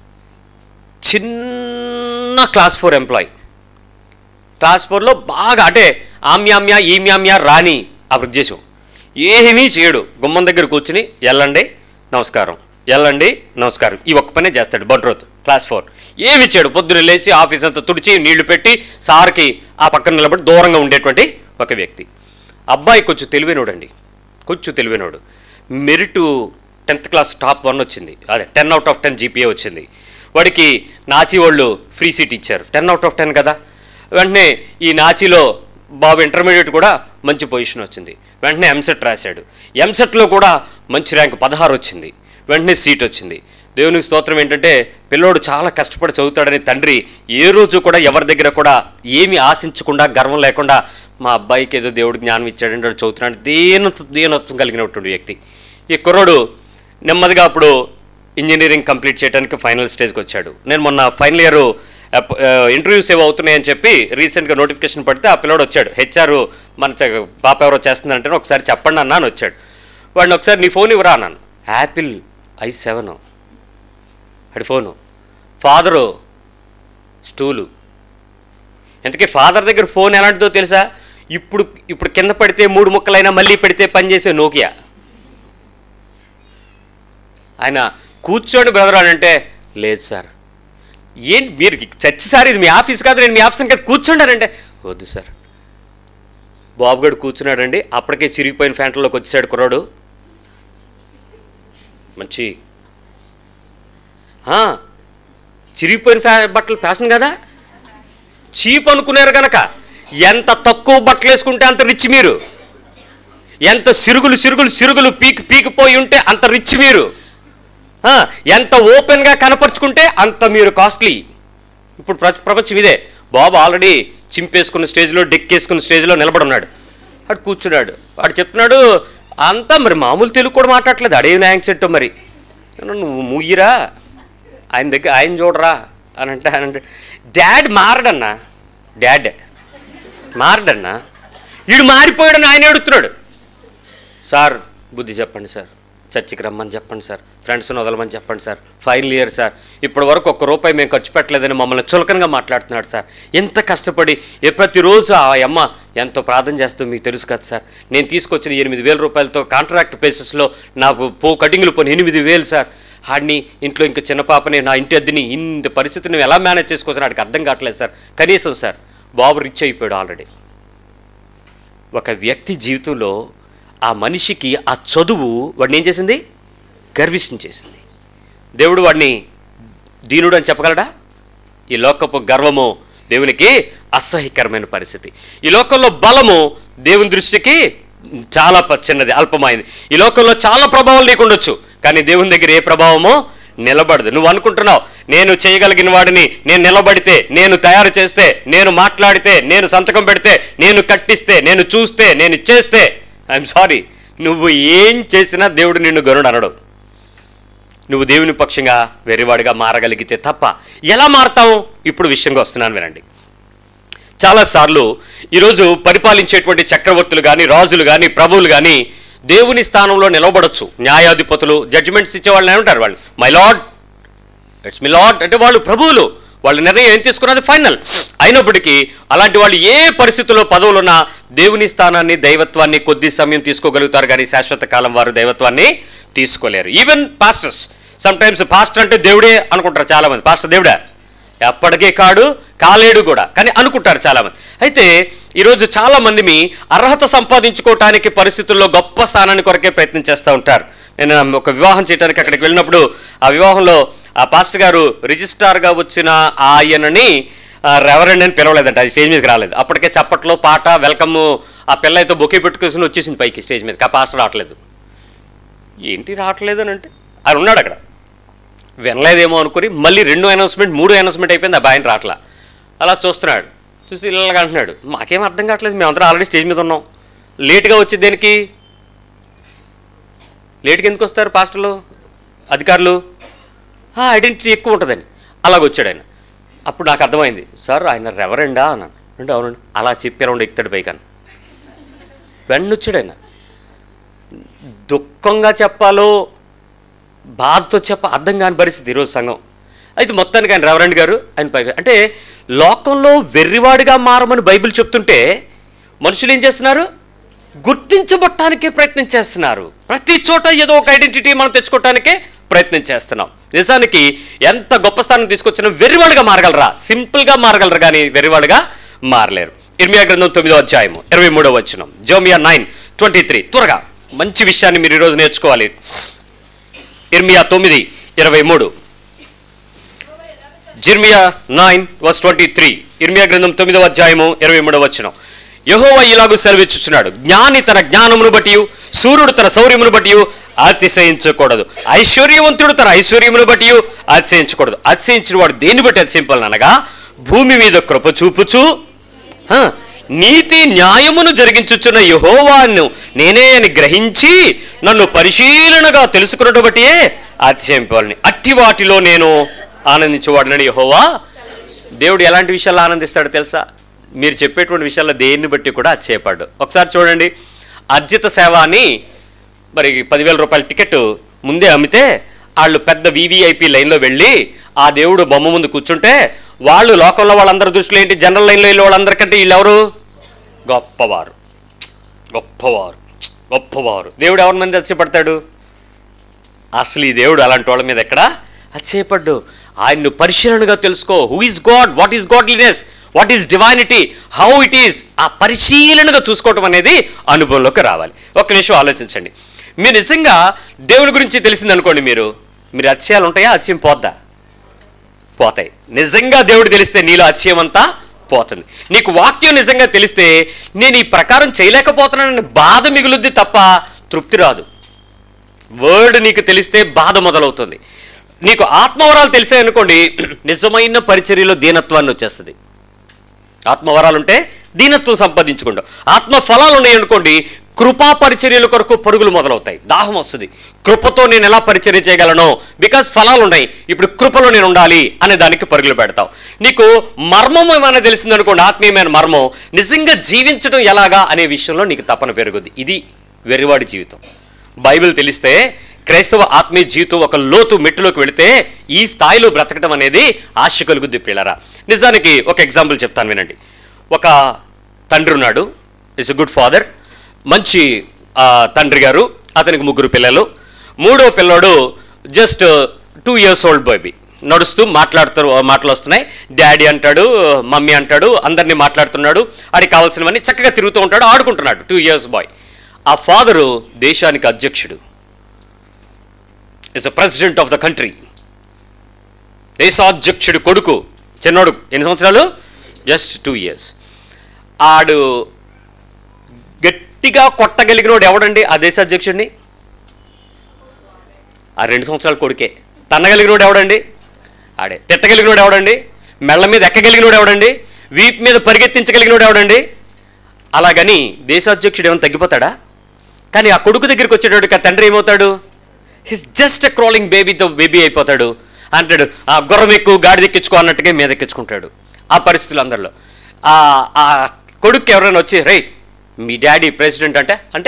చిన్న క్లాస్ 4 ఎంప్లాయీ, క్లాస్ 4లో బాగా అంటే ఆమ్యామ్య ఈమ్యామ్య రాని ఆ ఉద్దేశం, ఏమీ చేయడు. గుమ్మం దగ్గర కూర్చుని ఎల్లండి నమస్కారం, ఎల్లండి నమస్కారం, ఈ ఒక్క పనే చేస్తాడు. బండ్రోత్ క్లాస్ 4 ఏమి చేయడు. పొద్దున్న లేచి ఆఫీస్ అంతా తుడిచి నీళ్లు పెట్టి సార్కి ఆ పక్కన నిలబడి దూరంగా ఉండేటువంటి ఒక వ్యక్తి. అబ్బాయి కొంచెం తెలివైనోడండి, కొంచెం తెలివైనోడు. మెరిట్ 10th క్లాస్ టాప్ 1 వచ్చింది, అదే 10 out of 10 GPA వచ్చింది. వాడికి నాచి వాళ్ళు ఫ్రీ సీట్ ఇచ్చారు, 10 out of 10 కదా. వెంటనే ఈ నాచిలో బాబు ఇంటర్మీడియట్ కూడా మంచి పొజిషన్ వచ్చింది. వెంటనే ఎంసెట్ రాశాడు, ఎంసెట్లో కూడా మంచి ర్యాంక్ 16 వచ్చింది. వెంటనే సీట్ వచ్చింది. దేవునికి స్తోత్రం. ఏంటంటే పిల్లోడు చాలా కష్టపడి చదువుతాడని తండ్రి ఏ రోజు కూడా ఎవరి దగ్గర కూడా ఏమి ఆశించకుండా, గర్వం లేకుండా, మా అబ్బాయికి ఏదో దేవుడు జ్ఞానం ఇచ్చాడంటే చదువుతున్నాడు, దీనత్వం కలిగినటువంటి వ్యక్తి. ఈ కుర్రోడు నెమ్మదిగా అప్పుడు ఇంజనీరింగ్ కంప్లీట్ చేయడానికి ఫైనల్ స్టేజ్కి వచ్చాడు. నేను మొన్న ఫైనల్ ఇయర్ ఇంటర్వ్యూస్ ఏవో అవుతున్నాయని చెప్పి రీసెంట్గా నోటిఫికేషన్ పడితే ఆ పిల్లోడు వచ్చాడు. హెచ్ఆర్ మన పాప ఎవరో చేస్తుందంటే ఒకసారి చెప్పండి అన్నా అని వచ్చాడు. వాడిని ఒకసారి నీ ఫోన్ ఇవ్వరా అన్నాను. యాపిల్ i7 అడి ఫోను, ఫాదరు స్టూలు. ఎందుకే ఫాదర్ దగ్గర ఫోన్ ఎలాంటిదో తెలుసా? ఇప్పుడు కింద పడితే 3 ముక్కలైనా మళ్ళీ పెడితే పనిచేసే నోకియా. ఆయన కూర్చోండి బ్రదర్ అని అంటే, లేదు సార్. ఏంటి మీరు చర్చి సార్, ఇది మీ ఆఫీస్ కాదు, నేను మీ ఆఫీస్ కదా, కూర్చుంటానంటే, వద్దు సార్. బాబుగాడు కూర్చున్నాడండి, అప్పటికే చిరిగిపోయిన ఫ్యాంట్లోకి వచ్చాడు కుర్రాడు. మంచి చిరిగిపోయిన బట్టలు ఫ్యాషన్ కదా, చీప్ అనుకున్నారు కనుక ఎంత తక్కువ బట్టలు వేసుకుంటే అంత రిచ్ మీరు, ఎంత సిరుగులు పీకిపోయి ఉంటే అంత రిచ్ మీరు, ఎంత ఓపెన్గా కనపరుచుకుంటే అంత మీరు కాస్ట్లీ. ఇప్పుడు ప్రపంచం ఇదే. బాబు ఆల్రెడీ చింపేసుకున్న స్టేజ్లో, డెక్కేసుకున్న స్టేజ్లో నిలబడి ఉన్నాడు. వాడు కూర్చున్నాడు, వాడు చెప్తున్నాడు అంతా మరి మామూలు తెలుగు కూడా మాట్లాడట్లేదు. అడే న్యాయం సెట్ మరి నువ్వు ముయ్యిరా, ఆయన దగ్గర ఆయన చూడరా అని అంటే డాడ్ మారడన్నా, వీడు మారిపోయాడని ఆయన అడుగుతున్నాడు. సార్ బుద్ధి చెప్పండి సార్, చర్చికి రమ్మని చెప్పండి సార్, ఫ్రెండ్స్ని వదలమని చెప్పండి సార్, ఫైనల్ ఇయర్ సార్, ఇప్పటి వరకు ₹1 మేము ఖర్చు పెట్టలేదని మమ్మల్ని చులకనగా మాట్లాడుతున్నాడు సార్. ఎంత కష్టపడి ప్రతిరోజు ఆ అమ్మ ఎంతో ప్రార్థన చేస్తూ మీకు తెలుసు కదా సార్. నేను తీసుకొచ్చిన ₹8,000 కాంట్రాక్ట్ బేసిస్లో నాకు కటింగ్లు పోని 8,000 సార్. ఆడిని ఇంట్లో ఇంకా చిన్న పాపని, నా ఇంటి అద్దెని, ఇంత పరిస్థితిని ఎలా మేనేజ్ చేసుకోవచ్చు వాడికి అర్థం కావట్లేదు సార్. కనీసం సార్ బాబు రిచ్ అయిపోయాడు ఆల్రెడీ. ఒక వ్యక్తి జీవితంలో ఆ మనిషికి ఆ చదువు వాడిని ఏం చేసింది? గర్విష్ఠం చేసింది. దేవుడు వాడిని దీనుడు అని చెప్పగలడా? ఈ లోకపు గర్వము దేవునికి అసహ్యకరమైన పరిస్థితి. ఈ లోకంలో బలము దేవుని దృష్టికి చాలా చిన్నది, అల్పమైంది. ఈ లోకంలో చాలా ప్రభావాలు నీకు ఉండొచ్చు, కానీ దేవుని దగ్గర ఏ ప్రభావమో నిలబడదు. నువ్వు అనుకుంటున్నావు నేను చేయగలిగిన వాడిని, నేను నిలబడితే, నేను తయారు చేస్తే, నేను మాట్లాడితే, నేను సంతకం పెడితే, నేను కట్టిస్తే, నేను చూస్తే, నేను చేస్తే, ఐఎమ్ సారీ, నువ్వు ఏం చేసినా దేవుడు నిన్ను గరుడు అనడు. నువ్వు దేవుని పక్షంగా వెర్రివాడిగా మారగలిగితే తప్ప. ఎలా మారతావు? ఇప్పుడు విషయంగా వస్తున్నాను వినండి. చాలాసార్లు ఈరోజు పరిపాలించేటువంటి చక్రవర్తులు కానీ, రాజులు కానీ, ప్రభువులు కానీ దేవుని స్థానంలో నిలబడొచ్చు. న్యాయాధిపతులు, జడ్జిమెంట్స్ ఇచ్చేవాళ్ళని ఏమంటారు? వాళ్ళు my lord, it's my lord అంటే వాళ్ళు ప్రభువులు, వాళ్ళ నిర్ణయం ఏం తీసుకున్నది ఫైనల్. అయినప్పటికీ అలాంటి వాళ్ళు ఏ పరిస్థితుల్లో పదవులున్నా దేవుని స్థానాన్ని, దైవత్వాన్ని కొద్ది సమయం తీసుకోగలుగుతారు, కానీ శాశ్వత కాలం వారు దైవత్వాన్ని తీసుకోలేరు. Even pastors, sometimes pastor అంటే దేవుడే అనుకుంటారు చాలామంది. పాస్టర్ దేవుడా? ఎప్పటికీ కాలేడు కూడా, కానీ అనుకుంటారు చాలామంది. అయితే ఈరోజు చాలామంది మీ అర్హత సంపాదించుకోవటానికి పరిస్థితుల్లో గొప్ప స్థానాన్ని కొరకే ప్రయత్నం చేస్తూ ఉంటారు. నేను ఒక వివాహం చేయడానికి అక్కడికి వెళ్ళినప్పుడు ఆ వివాహంలో ఆ పాస్టర్ గారు రిజిస్ట్రార్గా వచ్చిన ఆయనని రెవరెండ్ అని పిలవలేదంట, అది స్టేజ్ మీదకి రాలేదు. అప్పటికే చప్పట్లో పాట వెల్కమ్, ఆ పిల్ల అయితే బొకే పెట్టుకుని వచ్చేసింది పైకి స్టేజ్ మీదకి. ఆ పాస్టర్ రావట్లేదు. ఏంటి రావట్లేదు అని అంటే ఆయన ఉన్నాడు అక్కడ, వినలేదేమో అనుకుని మళ్ళీ 2 అనౌన్స్మెంట్ 3 అనౌన్స్మెంట్ అయిపోయింది, ఆ ఆయన రావట్లా. అలా చూస్తున్నాడు, చూస్తే ఇళ్ళగా అంటున్నాడు మాకేం అర్థం కావట్లేదు, మేమందరం ఆల్రెడీ స్టేజ్ మీద ఉన్నాం, లేట్గా వచ్చి దేనికి? లేట్గా ఎందుకు వస్తారు పాస్టర్లు, అధికారులు? ఐడెంటిటీ ఎక్కువ ఉంటుందని. అలాగొచ్చాడు ఆయన. అప్పుడు నాకు అర్థమైంది, సార్ ఆయన రెవరెండా అన్నాను. అంటే అవునండి. అలా చెప్పి రౌండ్ ఎక్కుతాడు పైకాను. వెన్నొచ్చాడు ఆయన. దుఃఖంగా చెప్పాలో బాధతో అర్థం కాని పరిస్థితి ఈరోజు సంఘం. అయితే మొత్తానికి ఆయన రెవరెండ్ గారు ఆయన పైగా అంటే లోకంలో వెర్రివాడిగా మారమని బైబిల్ చెప్తుంటే మనుషులు ఏం చేస్తున్నారు? గుర్తించబట్టానికే ప్రయత్నం చేస్తున్నారు. ప్రతి చోట ఏదో ఒక ఐడెంటిటీ మనం తెచ్చుకోవటానికే ప్రయత్నం చేస్తున్నాం. నిజానికి ఎంత గొప్ప స్థానం తీసుకొచ్చినా వెర్రివాడిగా మారగలరా? సింపుల్గా మారగలరు, కానీ వెర్రివాడిగా మారలేరు. ఇర్మియా గ్రంథం 9వ అధ్యాయము 23వ వచనం, జెరమియా 9:23. త్వరగా మంచి విషయాన్ని మీరు ఈరోజు నేర్చుకోవాలి. ఇర్మియా 9:23, జెరమియా 9:23, ఇర్మియా గ్రంథం 9వ అధ్యాయము 23వ వచనం. యెహోవా ఇలాగూ సెలవిచ్చుచున్నాడు, జ్ఞాని తన జ్ఞానమును బట్టి, సూర్యుడు తన శౌర్యమును బట్టి అతిశయించకూడదు, ఐశ్వర్యవంతుడు తన ఐశ్వర్యమును బట్టి అతిశయించకూడదు. అతిశయించిన వాడు దేన్ని బట్టి అతిశయింపాలని అనగా, భూమి మీద కృప చూపుచు నీతి న్యాయమును జరిగించుచున్న యెహోవాను నేనే అని గ్రహించి నన్ను పరిశీలనగా తెలుసుకున్నట్టు బట్టి అతిశయింపాలని, అట్టి వాటిలో నేను ఆనందించేవాడినని యెహోవా. దేవుడు ఎలాంటి విషయాల్లో ఆనందిస్తాడో తెలుసా? మీరు చెప్పేటువంటి విషయాల్లో దేన్ని బట్టి కూడా అతిశయపడ్డు. ఒకసారి చూడండి, అర్జిత సేవ అని మరి ₹10,000 టికెట్ ముందే అమ్మితే వాళ్ళు పెద్ద VVIP లైన్లో వెళ్ళి ఆ దేవుడు బొమ్మ ముందు కూర్చుంటే వాళ్ళు లోకంలో వాళ్ళందరి దృష్టిలో ఏంటి? జనరల్ లైన్లో వెళ్ళి వాళ్ళందరికంటే వీళ్ళెవరు? గొప్పవారు, గొప్పవారు, గొప్పవారు. దేవుడు ఎవరి మీద అతిశయపడతాడు? అసలు ఈ దేవుడు అలాంటి వాళ్ళ మీద ఎక్కడ అతిశయపడ్డు? ఆయన్ను పరిశీలనగా తెలుసుకో. Who is God, what is godliness, what is divinity, how it is. ఆ పరిశీలనగా చూసుకోవటం అనేది అనుభవంలోకి రావాలి. ఒక్క నిమిషం ఆలోచించండి. మీరు నిజంగా దేవుని గురించి తెలిసింది అనుకోండి, మీరు అతిశయాలు ఉంటాయా? అతిశయం పోద్దా? పోతాయి. నిజంగా దేవుడు తెలిస్తే నీలో అతిశయం అంతా పోతుంది. నీకు వాక్యం నిజంగా తెలిస్తే నేను ఈ ప్రకారం చేయలేకపోతున్నానని బాధ మిగులుద్ది తప్ప తృప్తి రాదు. వర్డ్ నీకు తెలిస్తే బాధ మొదలవుతుంది. నీకు ఆత్మవరాలు తెలిసాయి అనుకోండి, నిజమైన పరిచర్యలో దీనత్వాన్ని వచ్చేస్తుంది. ఆత్మవరాలు ఉంటే దీనత్వం సంపాదించుకుంటాం. ఆత్మ ఫలాలు ఉన్నాయి అనుకోండి, కృపా పరిచర్యల కొరకు పరుగులు మొదలవుతాయి. దాహం వస్తుంది. కృపతో నేను ఎలా పరిచర్య చేయగలను, బికాజ్ ఫలాలు ఉన్నాయి, ఇప్పుడు కృపలో నేను ఉండాలి అనే దానికి పరుగులు పెడతావు. నీకు మర్మం ఏమైనా తెలిసింది అనుకోండి, ఆత్మీయమైన మర్మం, నిజంగా జీవించడం ఎలాగా అనే విషయంలో నీకు తపన పెరుగుద్ది. ఇది వెర్రివాడి జీవితం. బైబిల్ తెలిస్తే క్రైస్తవ ఆత్మీయ జీవితం ఒక లోతు మెట్టులోకి వెళితే ఈ స్థాయిలో బ్రతకడం అనేది ఆశ కలుగుద్ది పిల్లరా. నిజానికి ఒక ఎగ్జాంపుల్ చెప్తాను వినండి. ఒక తండ్రి ఉన్నాడు, ఇస్ ఎ గుడ్ ఫాదర్, మంచి తండ్రి గారు. అతనికి 3 పిల్లలు. 3వ పిల్లోడు జస్ట్ 2 years old బేబీ. నడుస్తూ మాటలు వస్తున్నాయి. డాడీ అంటాడు, మమ్మీ అంటాడు, అందరినీ మాట్లాడుతున్నాడు. ఆడికి కావాల్సినవన్నీ చక్కగా తిరుగుతూ ఉంటాడు, ఆడుకుంటున్నాడు. 2 years బాయ్. ఆ ఫాదరు దేశానికి అధ్యక్షుడు, is a president of the country. దేశాధ్యక్షుడు కొడుకు, చిన్నోడు. ఎన్ని సంవత్సరాలు? Just 2 years. ఆడు గట్టిగా కొట్టగలిగినోడు ఎవడండి ఆ దేశాధ్యక్షుడిని? ఆ 2 సంవత్సరాల కొడుకే. తన్నగలిగినోడు ఎవడండి? ఆడే. తిట్టగలిగినోడు ఎవడండి? మెళ్ళ మీద ఎక్కగలిగినోడు ఎవడండి? వీపు మీద పరిగెత్తించగలిగినోడు ఎవడండి? అలాగని దేశాధ్యక్షుడు ఏమైనా తగ్గిపోతాడా? కానీ ఆ కొడుకు దగ్గరికి వచ్చేటోడికి ఆ తండ్రి ఏమవుతాడు? His just a crawling baby అయిపోతాడు. అంటాడు, ఆ గుర్రం ఎక్కువ గాడి ఎక్కించుకో అన్నట్టుగా మీద ఎక్కించుకుంటాడు. ఆ పరిస్థితులు అందరిలో ఆ కొడుకు ఎవరైనా వచ్చి, రే మీ డాడీ ప్రెసిడెంట్ అంటే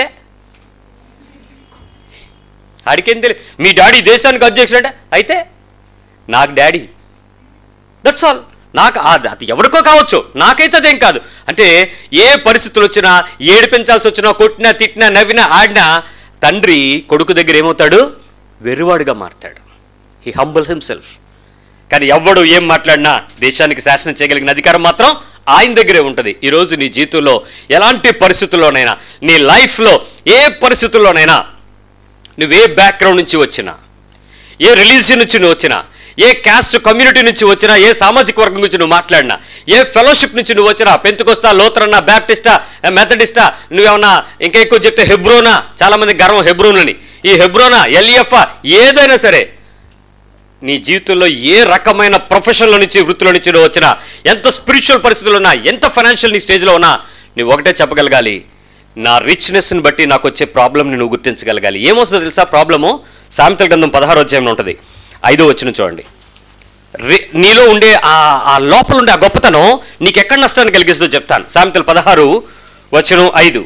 ఆడికేం తెలియదు. మీ డాడీ దేశానికి అధ్యక్షుడు అంటే అయితే నాకు డాడీ, దట్స్ ఆల్. నాకు అది ఎవరికో కావచ్చు, నాకైతే అదేం కాదు. అంటే ఏ పరిస్థితులు వచ్చినా, ఏడిపించాల్సి వచ్చినా, కొట్టినా, తిట్టినా, నవ్వినా, ఆడినా తండ్రి కొడుకు దగ్గర ఏమవుతాడు? వెర్రివాడుగా మారుతాడు. He humble himself. కానీ ఎవ్వడు ఏం మాట్లాడినా దేశానికి శాసనం చేయగలిగిన అధికారం మాత్రం ఆయన దగ్గరే ఉంటుంది. ఈరోజు నీ జీవితంలో ఎలాంటి పరిస్థితుల్లోనైనా, నీ లైఫ్లో ఏ పరిస్థితుల్లోనైనా, నువ్వే బ్యాక్గ్రౌండ్ నుంచి వచ్చినా, ఏ రిలీజియన్ నుంచి నువ్వు వచ్చినా, ఏ క్యాస్ట్ కమ్యూనిటీ నుంచి వచ్చినా, ఏ సామాజిక వర్గం నుంచి నువ్వు మాట్లాడినా, ఏ ఫెలోషిప్ నుంచి నువ్వు వచ్చినా, పెంతుకొస్తా, లోతరన్నా, బ్యాప్టిస్టా, మెథడిస్టా, నువ్వేమన్నా ఇంకా ఎక్కువ చెప్తే హెబ్రోనా, చాలామంది గర్వం హెబ్రోన్ అని, ఈ హెబ్రోనా, ఎల్ఈఎఫ్ఆ, ఏదైనా సరే, నీ జీవితంలో ఏ రకమైన ప్రొఫెషన్లో నుంచి, వృత్తిలో నుంచి నువ్వు వచ్చినా, ఎంత స్పిరిచువల్ పరిస్థితుల్లో ఉన్నా, ఎంత ఫైనాన్షియల్ నీ స్టేజ్లో ఉన్నా, నువ్వు ఒకటే చెప్పగలగాలి, నా రిచ్నెస్ని బట్టి నాకు వచ్చే ప్రాబ్లమ్ని నువ్వు గుర్తించగలగాలి. ఏమొస్తుందో తెలుసా ప్రాబ్లము? సామెతల గ్రంథం 16వ అధ్యాయంలో ఉంటుంది. 5వ వచనం చూడండి. నీలో ఉండే ఆ లోపల ఉండే ఆ గొప్పతనం నీకు ఎక్కడ నష్టాన్ని కలిగిస్తుందో చెప్తాను. సామెతలు 16:5.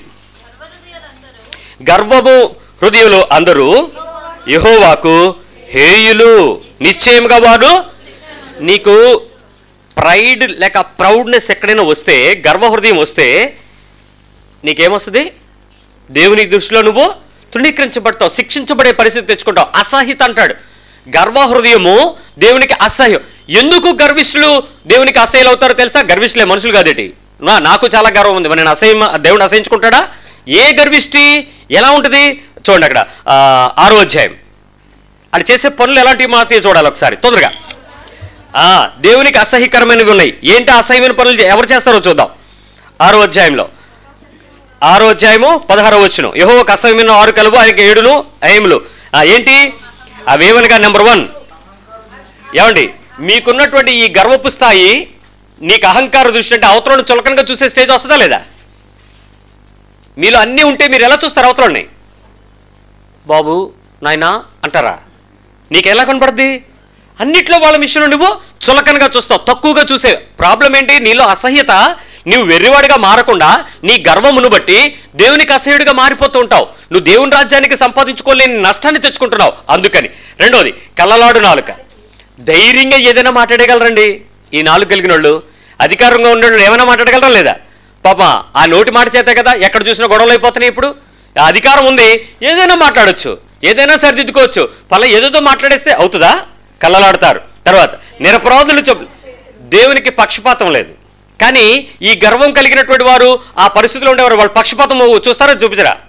గర్వము హృదయులు అందరూ యెహోవాకు హేయులు, నిశ్చయముగా వారు. నీకు ప్రైడ్ లేక ప్రౌడ్నెస్ ఎక్కడైనా వస్తే, గర్వహృదయం వస్తే నీకేమొస్తుంది? దేవుని దృష్టిలో నువ్వు తృణీకరించబడతావు, శిక్షించబడే పరిస్థితి తెచ్చుకుంటావు. అసహ్యత అంటాడు. గర్వహృదయము దేవునికి అసహ్యం. ఎందుకు గర్విష్ఠులు దేవునికి అసహ్యులు అవుతారో తెలుసా? గర్విష్ఠులే, మనుషులు కాదేటి. నాకు చాలా గర్వం ఉంది, నేను దేవుని అసహించుకుంటాడా? ఏ గర్విష్టి ఎలా ఉంటుంది చూడండి. అక్కడ 6వ అధ్యాయం. అది చేసే పనులు ఎలాంటివి మాత్రమే చూడాలి ఒకసారి తొందరగా. దేవునికి అసహ్యకరమైనవి ఉన్నాయి. ఏంటి అసహ్యమైన పనులు ఎవరు చేస్తారో చూద్దాం. 6వ అధ్యాయంలో 6వ అధ్యాయము 16వ వచనం. యెహోవాకు అసహ్యమైన 6 కలుపు, ఆయనకి 7 అయములు. ఏంటి అవేమనగా? నెంబర్ 1, ఏమండి మీకున్నటువంటి ఈ గర్వపు స్థాయి, నీకు అహంకార దృష్టి అంటే అవతలను చులకనగా చూసే స్టేజ్ వస్తుందా లేదా? మీలో అన్నీ ఉంటే మీరు ఎలా చూస్తారు అవతలని? బాబు నాయనా అంటారా? నీకు ఎలా కనపడుద్ది? అన్నిట్లో వాళ్ళ విషయంలో నువ్వు చులకనగా చూస్తావు, తక్కువగా చూసే. ప్రాబ్లం ఏంటి? నీలో అసహ్యత. నువ్వు వెర్రివాడిగా మారకుండా నీ గర్వమును బట్టి దేవునికి అసహ్యుడిగా మారిపోతూ ఉంటావు. నువ్వు దేవుని రాజ్యానికి సంపాదించుకోలేని నష్టాన్ని తెచ్చుకుంటున్నావు. అందుకని. రెండోది, కళ్ళలాడు నాలుక. ధైర్యంగా ఏదైనా మాట్లాడగలరండి ఈ నాలుగు కలిగిన వాళ్ళు. అధికారంగా ఉండే వాళ్ళు ఏమైనా మాట్లాడగలరా లేదా? పాప ఆ నోటి మాట చేతే కదా ఎక్కడ చూసినా గొడవలు అయిపోతున్నాయి. ఇప్పుడు అధికారం ఉంది, ఏదైనా మాట్లాడచ్చు, ఏదైనా సరిదిద్దుకోవచ్చు. ఫలా ఏదేదో మాట్లాడేస్తే అవుతుందా? కళ్ళలాడుతారు. తర్వాత నిరపరాధులు దేవునికి పక్షపాతం లేదు. కానీ ఈ గర్వం కలిగినటువంటి వారు, ఆ పరిస్థితిలో ఉండేవారు, వాళ్ళు పక్షపాతం చూస్తారా చూపించరా?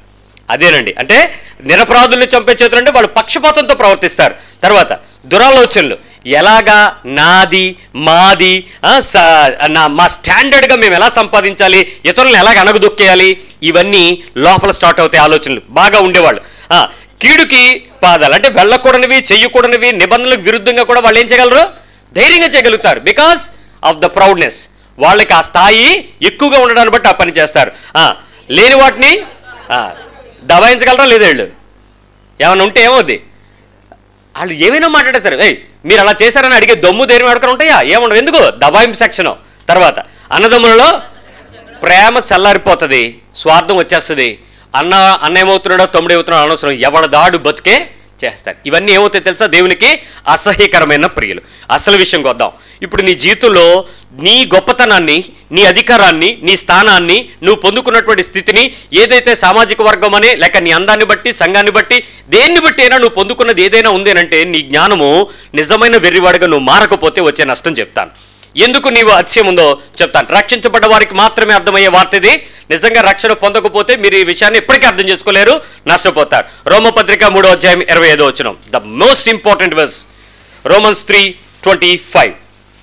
అదేనండి, అంటే నిరపరాధుల్ని చంపే చేతులు అంటే వాళ్ళు పక్షపాతంతో ప్రవర్తిస్తారు. తర్వాత దురాలోచనలు, ఎలాగా నాది మాది మా స్టాండర్డ్గా మేము ఎలా సంపాదించాలి, ఇతరులను ఎలాగ అనగదొక్కేయాలి, ఇవన్నీ లోపల స్టార్ట్ అవుతాయి ఆలోచనలు. బాగా ఉండేవాళ్ళు కీడుకి పాదాలు, అంటే వెళ్ళకూడనివి చెయ్యకూడనివి నిబంధనలకు విరుద్ధంగా కూడా వాళ్ళు ఏం చేయగలరు, ధైర్యంగా చేయగలుగుతారు. Because of the proudness. వాళ్ళకి ఆ స్థాయి ఎక్కువగా ఉండడాన్ని బట్టి ఆ పని చేస్తారు. లేని వాటిని దబాయించగలరా లేదా? వీళ్ళు ఏమైనా ఉంటే ఏమవుద్ది, వాళ్ళు ఏమైనా మాట్లాడతారు. మీరు అలా చేశారని అడిగే దమ్ము ధైర్యం అడగడం ఉంటాయా? ఏముండవు. ఎందుకు? దబాయింపు సెక్షన్. తర్వాత అన్నదమ్ములలో ప్రేమ చల్లారిపోతుంది, స్వార్థం వచ్చేస్తుంది. అన్న ఏమవుతున్నాడో తమ్ముడు ఏమవుతున్నాడో అనవసరం, ఎవడ దాడు బతికే చేస్తారు. ఇవన్నీ ఏమవుతాయి తెలుసా? దేవునికి అసహ్యకరమైన ప్రియులు. అసలు విషయంకి వద్దాం. ఇప్పుడు నీ జీవితంలో నీ గొప్పతనాన్ని, నీ అధికారాన్ని, నీ స్థానాన్ని, నువ్వు పొందుకున్నటువంటి స్థితిని, ఏదైతే సామాజిక వర్గం అనే లేక నీ అందాన్ని బట్టి, సంఘాన్ని బట్టి, దేన్ని బట్టి అయినా నువ్వు పొందుకున్నది ఏదైనా ఉందేనంటే నీ జ్ఞానము నిజమైన వెర్రివాడిగా నువ్వు మారకపోతే వచ్చే నష్టం చెప్తాను. ఎందుకు నీవు అతిశయం ఉందో చెప్తాను. రక్షించబడ్డ వారికి మాత్రమే అర్థమయ్యే వార్త ఇది. నిజంగా రక్షణ పొందకపోతే మీరు ఈ విషయాన్ని ఎప్పటికీ అర్థం చేసుకోలేరు, నష్టపోతారు. రోమపత్రిక 3వ అధ్యాయం 25వ వచనం, the most important verse, Romans 3:25.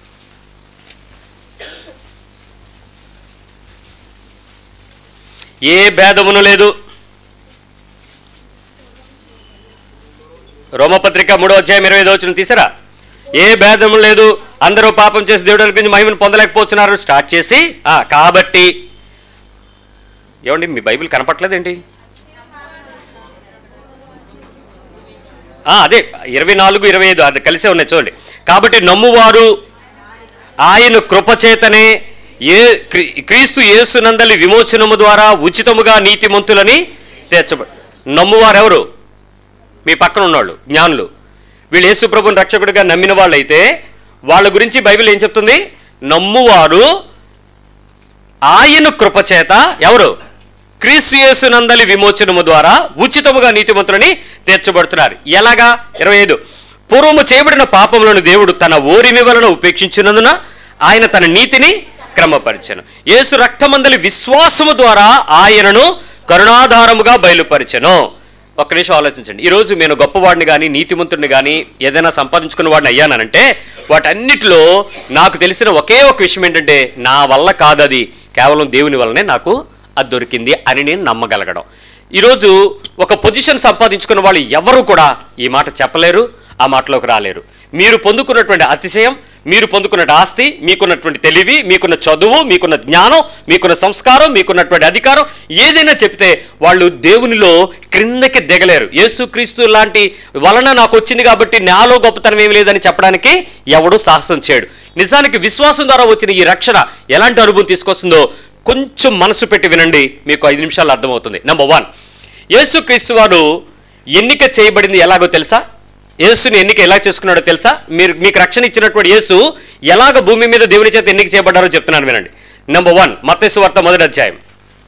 ఏ భేదమును లేదు. రోమపత్రిక 3వ అధ్యాయం 25వ వచనం తీసారా? ఏ భేదము లేదు, అందరూ పాపం చేసి దేవుడి గురించి మహిమను పొందలేకపోతున్నారు స్టార్ట్ చేసి కాబట్టి. ఏమండి మీ బైబిల్ కనపట్లేదేంటి? అదే 24, 25 అది కలిసే ఉన్నాయి చూడండి. కాబట్టి నమ్మువారు ఆయన కృపచేతనే క్రీస్తు యేసునందలి విమోచనము ద్వారా ఉచితముగా నీతిమంతులని తీర్చబడి. నమ్మువారు ఎవరు? మీ పక్కన ఉన్నవాళ్ళు, జ్ఞానులు. వీళ్ళు యేసు ప్రభుని రక్షకుడిగా నమ్మిన వాళ్ళు అయితే వాళ్ళ గురించి బైబిల్ ఏం చెప్తుంది? నమ్మువారు ఆయన కృపచేత, ఎవరు? క్రీస్తు యేసునందలి విమోచనము ద్వారా ఉచితముగా నీతిమంతులని తీర్చబడుతున్నారు. ఎలాగా? 25, పూర్వము చేయబడిన పాపములను దేవుడు తన ఓరిమి వలన ఉపేక్షించినందున ఆయన తన నీతిని క్రమపరిచెను. యేసు రక్తమందలి విశ్వాసము ద్వారా ఆయనను కరుణాధారముగా బయలుపరిచెను. ఒక్క నిమిషం ఆలోచించండి. ఈరోజు నేను గొప్పవాడిని కానీ, నీతిమంతుడిని కానీ, ఏదైనా సంపాదించుకున్న వాడిని అయ్యానంటే వాటన్నిటిలో నాకు తెలిసిన ఒకే ఒక విషయం ఏంటంటే నా వల్ల కాదది, కేవలం దేవుని వల్లనే నాకు అది దొరికింది అని నేను నమ్మగలగడం. ఈరోజు ఒక పొజిషన్ సంపాదించుకున్న వాళ్ళు ఎవరు కూడా ఈ మాట చెప్పలేరు, ఆ మాటలోకి రాలేరు. మీరు పొందుకున్నటువంటి అతిశయం, మీరు పొందుకున్న ఆస్తి, మీకున్నటువంటి తెలివి, మీకున్న చదువు, మీకున్న జ్ఞానం, మీకున్న సంస్కారం, మీకున్నటువంటి అధికారం ఏదైనా చెప్తే వాళ్ళు దేవునిలో క్రిందకి దిగలేరు. యేసుక్రీస్తు లాంటి వలన నాకు వచ్చింది కాబట్టి నాలో గొప్పతనం ఏమి లేదని చెప్పడానికి ఎవడు సాహసం చేయడు. నిజానికి విశ్వాసం ద్వారా వచ్చిన ఈ రక్షణ ఎలాంటి అనుభవం తీసుకొస్తుందో కొంచెం మనసు పెట్టి వినండి, మీకు 5 నిమిషాలు అర్థమవుతుంది. నెంబర్ 1, యేసుక్రీస్తు వారు ఎన్నిక చేయబడింది ఎలాగో తెలుసా? యేసుని ఎన్నిక ఎలా చేసుకున్నాడో తెలుసా? మీకు రక్షణ ఇచ్చినటువంటి యేసు ఎలాగ భూమి మీద దేవుని చేత ఎన్నిక చేయబడ్డారో చెప్తున్నాను వినండి. నెంబర్ 1, మత్తయి సువార్త 1వ అధ్యాయం.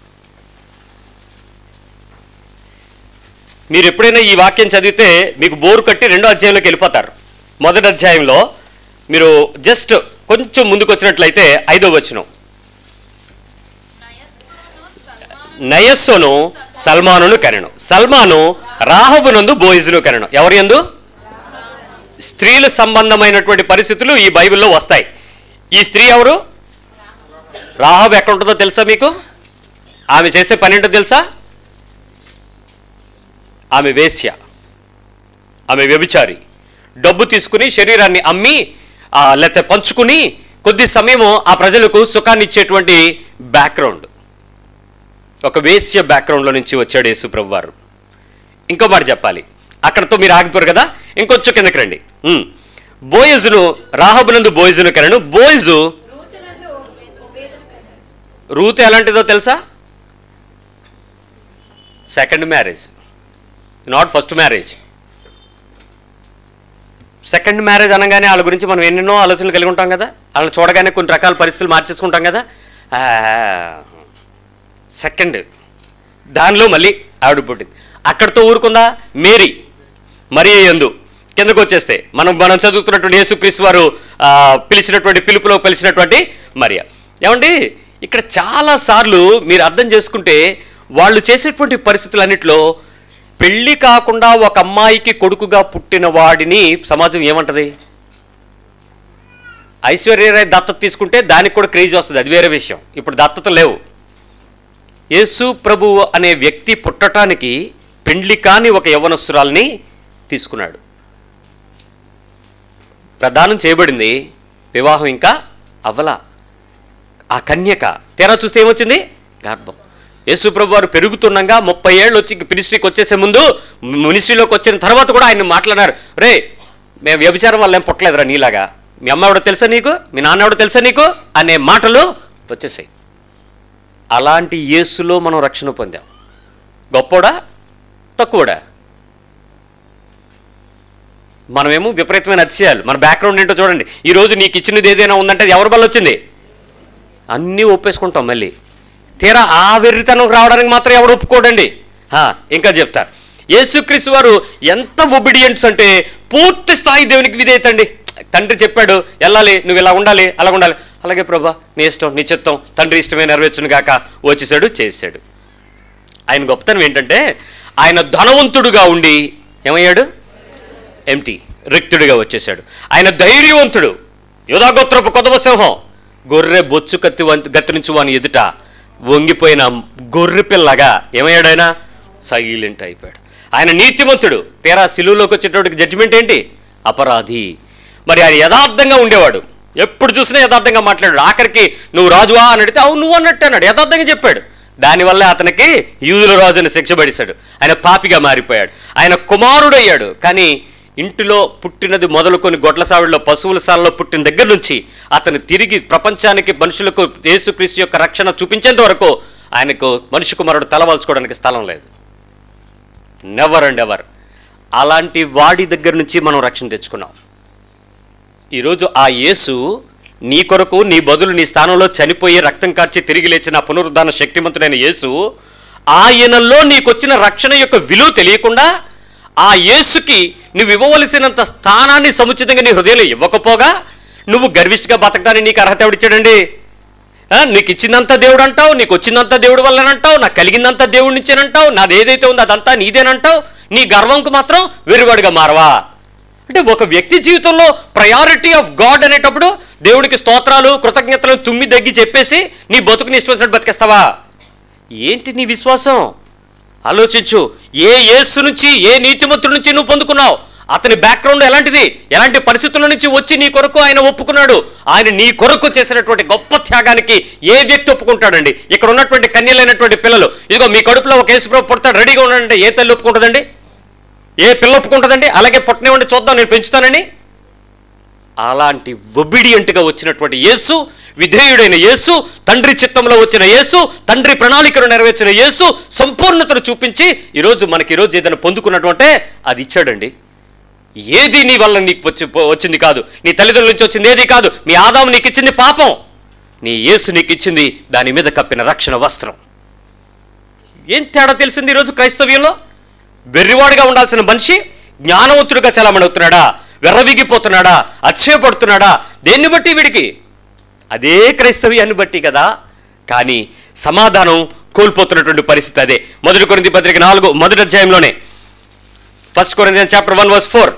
మీరు ఎప్పుడైనా ఈ వాక్యం చదివితే మీకు బోరు కట్టి 2వ అధ్యాయంలోకి వెళ్ళిపోతారు. 1వ అధ్యాయంలో మీరు జస్ట్ కొంచెం ముందుకు వచ్చినట్లయితే 5వ వచనం, నయస్సును సల్మానును కనెను, సల్మాను రాహబునందు బోయజును కనెను. ఎవరి యందు? స్త్రీల సంబంధమైనటువంటి పరిస్థితులు ఈ బైబిల్లో వస్తాయి. ఈ స్త్రీ ఎవరు? రాహబు. ఎక్కడ ఉంటుందో తెలుసా మీకు? ఆమె చేసే పని ఏంటో తెలుసా? ఆమె వేశ్య, ఆమె వ్యభిచారి. డబ్బు తీసుకుని శరీరాన్ని అమ్మి లేకపోతే పంచుకుని కొద్ది సమయము ఆ ప్రజలకు సుఖాన్ని ఇచ్చేటువంటి బ్యాక్గ్రౌండ్, ఒక వేశ్య బ్యాక్గ్రౌండ్లో నుంచి వచ్చాడు యేసు ప్రభు వారు. ఇంకో మాట చెప్పాలి, అక్కడతో మీరు ఆగిపోరు కదా, ఇంకొంచెం కిందకి రండి. బోయజును రాహబునందు బోయజును కనెను. బోయజు రూతు ఎలాంటిదో తెలుసా? Second marriage, not first marriage. Second marriage అనగానే వాళ్ళ గురించి మనం ఎన్నెన్నో ఆలోచనలు కలిగి ఉంటాం కదా, వాళ్ళని చూడగానే కొన్ని రకాల పరిస్థితులు మార్చేసుకుంటాం కదా. సెకండ్ దానిలో మళ్ళీ ఆవిడ పుట్టింది. అక్కడితో ఊరుకుందా? మేరీ, మరియ యందు కిందకు వచ్చేస్తే మనం చదువుతున్నటువంటి యేసుక్రీస్తు వారు పిలిచినటువంటి పిలుపులో పిలిచినటువంటి మరియ. ఏమండి ఇక్కడ చాలాసార్లు మీరు అర్థం చేసుకుంటే వాళ్ళు చేసేటువంటి పరిస్థితులన్నింటిలో పెళ్లి కాకుండా ఒక అమ్మాయికి కొడుకుగా పుట్టిన వాడిని సమాజం ఏమంటది? ఐశ్వర్యరాయ్ దత్తత తీసుకుంటే దానికి కూడా క్రేజ్ వస్తుంది, అది వేరే విషయం. ఇప్పుడు దత్తత లేవు. యేసు ప్రభువు అనే వ్యక్తి పుట్టటానికి పెండ్లి కాని ఒక యవ్వనస్తురాల్ని తీసుకున్నాడు. ప్రదానం చేయబడింది, వివాహం ఇంకా అవ్వలా. ఆ కన్యక తెర చూస్తే ఏమొచ్చింది? గర్భం. యేసు ప్రభు వారు పెరుగుతుండగా 30 ఏళ్ళు వచ్చి మినిస్ట్రీకి వచ్చేసే ముందు, మినిస్ట్రీలోకి వచ్చిన తర్వాత కూడా ఆయన మాట్లాడారు, రే మేము వ్యభిచారం వల్ల ఏం పుట్టలేదురా నీలాగా, మీ అమ్మ ఎవడో తెలుసా నీకు, మీ నాన్న ఎవడో తెలుసా నీకు అనే మాటలు వచ్చేసాయి. అలాంటి యేసులో మనం రక్షణ పొందాం. గొప్పోడా తక్కువడా? మనమేమో విపరీతమైన అతిశయాలు. మన బ్యాక్గ్రౌండ్ ఏంటో చూడండి. ఈరోజు నీకు ఇచ్చినది ఏదైనా ఉందంటే అది ఎవరి వల్ల వచ్చింది? అన్నీ ఒప్పేసుకుంటాం. మళ్ళీ తీరా ఆ వెర్రితనం రావడానికి మాత్రం ఎవరు ఒప్పుకోడండి. ఇంకా చెప్తారు, యేసుక్రీస్తు వారు ఎంత ఒబిడియన్స్ అంటే పూర్తి స్థాయి దేవునికి విధేయత అండి. తండ్రి చెప్పాడు వెళ్ళాలి, నువ్వు ఇలా ఉండాలి, అలా ఉండాలి, అలాగే ప్రభా నీ ఇష్టం, నీ చిత్తం, తండ్రి ఇష్టమే నెరవేర్చును గాక. వచ్చేసాడు, చేశాడు. ఆయన గొప్పతనం ఏంటంటే ఆయన ధనవంతుడుగా ఉండి ఏమయ్యాడు? ఎంటీ, రిక్తుడిగా వచ్చేసాడు. ఆయన ధైర్యవంతుడు, యూదాగోత్రపు కొదవ సింహం, గొర్రె బొచ్చు గత్తిరించి వాని ఎదుట వంగిపోయిన గొర్రె పిల్లగా ఏమయ్యాడు? ఆయన సైలెంట్ అయిపోయాడు. ఆయన నీతిమంతుడు, తీరా సిలువలోకి వచ్చేటప్పటికి జడ్జిమెంట్ ఏంటి? అపరాధి. మరి ఆయన యథార్థంగా ఉండేవాడు, ఎప్పుడు చూసినా యథార్థంగా మాట్లాడాడు. ఆఖరికి నువ్వు రాజువా అని అడిగితే అవును నువ్వు అన్నట్టు అన్నాడు, యథార్థంగా చెప్పాడు. దానివల్ల అతనికి యూదుల రాజుని శిక్ష పడిశాడు. ఆయన పాపిగా మారిపోయాడు. ఆయన కుమారుడయ్యాడు. కానీ ఇంటిలో పుట్టినది మొదలుకొని గొడ్ల సావిడిలో పశువుల సాలలో పుట్టిన దగ్గర నుంచి అతను తిరిగి ప్రపంచానికి మనుషులకు యేసుక్రీస్తు యొక్క రక్షణ చూపించేంత వరకు ఆయనకు మనిషి కుమారుడు తలవాల్చుకోవడానికి స్థలం లేదు. Never and ever. అలాంటి వాడి దగ్గర నుంచి మనం రక్షణ తెచ్చుకున్నాం. ఈరోజు ఆ యేసు నీ కొరకు, నీ బదులు, నీ స్థానంలో చనిపోయి రక్తం కార్చి తిరిగి లేచిన పునరుద్ధాన శక్తిమంతుడైన యేసు, ఆయనలో నీకొచ్చిన రక్షణ యొక్క విలువ తెలియకుండా ఆ యేసుకి నువ్వు ఇవ్వవలసినంత స్థానాన్ని సముచితంగా నీ హృదయంలో ఇవ్వకపోగా నువ్వు గర్విష్ఠగా బతకడానికి నీకు అర్హత ఎవడిచ్చాడండి? నీకు ఇచ్చిందంతా దేవుడు అంటావు, నీకు వచ్చిందంతా దేవుడు వల్లనంటావు, నాకు కలిగిందంతా దేవుడి నుంచేనంటావు, నాది ఏదైతే ఉందో అదంతా నీదేనంటావు. నీ గర్వంకు మాత్రం వెరువాడిగా మారవా? అంటే ఒక వ్యక్తి జీవితంలో ప్రయారిటీ ఆఫ్ గాడ్ అనేటప్పుడు దేవుడికి స్తోత్రాలు, కృతజ్ఞతలు తుమ్మి దగ్గి చెప్పేసి నీ బతుకుని ఇష్టం వచ్చినట్టు బతికేస్తావా? ఏంటి నీ విశ్వాసం? ఆలోచించు. ఏ యేసు నుంచి, ఏ నీతిమంతుడి నుంచి నువ్వు పొందుకున్నావు? అతని బ్యాక్గ్రౌండ్ ఎలాంటిది? ఎలాంటి పరిస్థితుల నుంచి వచ్చి నీ కొరకు ఆయన ఒప్పుకున్నాడు? ఆయన నీ కొరకు చేసినటువంటి గొప్ప త్యాగానికి ఏ వ్యక్తి ఒప్పుకుంటాడండి? ఇక్కడ ఉన్నటువంటి కన్యలైనటువంటి పిల్లలు, ఇదిగో మీ కడుపులో ఒక యేసుప్రభు పుడతాడు, రెడీగా ఉన్నాడంటే ఏ తల్లి ఒప్పుకుంటుందండి? ఏ పిల్ల ఒప్పుకుంటుందండి? అలాగే పుట్టనివ్వండి చూద్దాం, నేను పెంచుతానని. అలాంటి ఒబిడియంట్గా వచ్చినటువంటి యేసు, విధేయుడైన యేసు, తండ్రి చిత్తంలో వచ్చిన యేసు, తండ్రి ప్రణాళికను నెరవేర్చిన యేసు సంపూర్ణతను చూపించి ఈరోజు ఏదైనా పొందుకున్నటువంటి అది ఇచ్చాడండి. ఏది నీ వల్ల నీకు వచ్చింది కాదు, నీ తల్లిదండ్రుల నుంచి వచ్చింది ఏది కాదు. మీ ఆదాము నీకు ఇచ్చింది పాపం, నీ యేసు నీకు ఇచ్చింది దాని మీద కప్పిన రక్షణ వస్త్రం. ఏం తేడా తెలిసింది ఈరోజు క్రైస్తవ్యంలో? వెర్రివాడుగా ఉండాల్సిన మనిషి జ్ఞానవంతుడిగా చలామణి అవుతున్నాడా? వెర్రవిగిపోతున్నాడా? అతిశయపడుతున్నాడా? దేన్ని బట్టి వీడికి? అదే క్రైస్తవ్యాన్ని బట్టి కదా. కానీ సమాధానం కోల్పోతున్నటువంటి పరిస్థితి అదే. 1 కొరింథీ పత్రిక 4 మొదటి అధ్యాయంలోనే 1 Corinthians chapter 1 verse 4,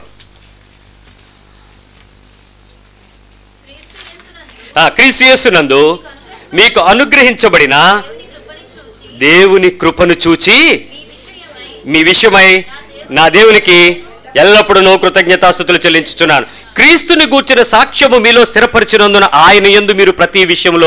క్రీస్తు యేసునందు మీకు అనుగ్రహించబడిన దేవుని కృపను చూచి మీ విషయమై నా దేవునికి ఎల్లప్పుడూ కృతజ్ఞతాస్తుతులు చెల్లించుచున్నాను. క్రీస్తుని గూర్చిన సాక్ష్యము మీలో స్థిరపరిచినందున ఆయన యందు మీరు ప్రతి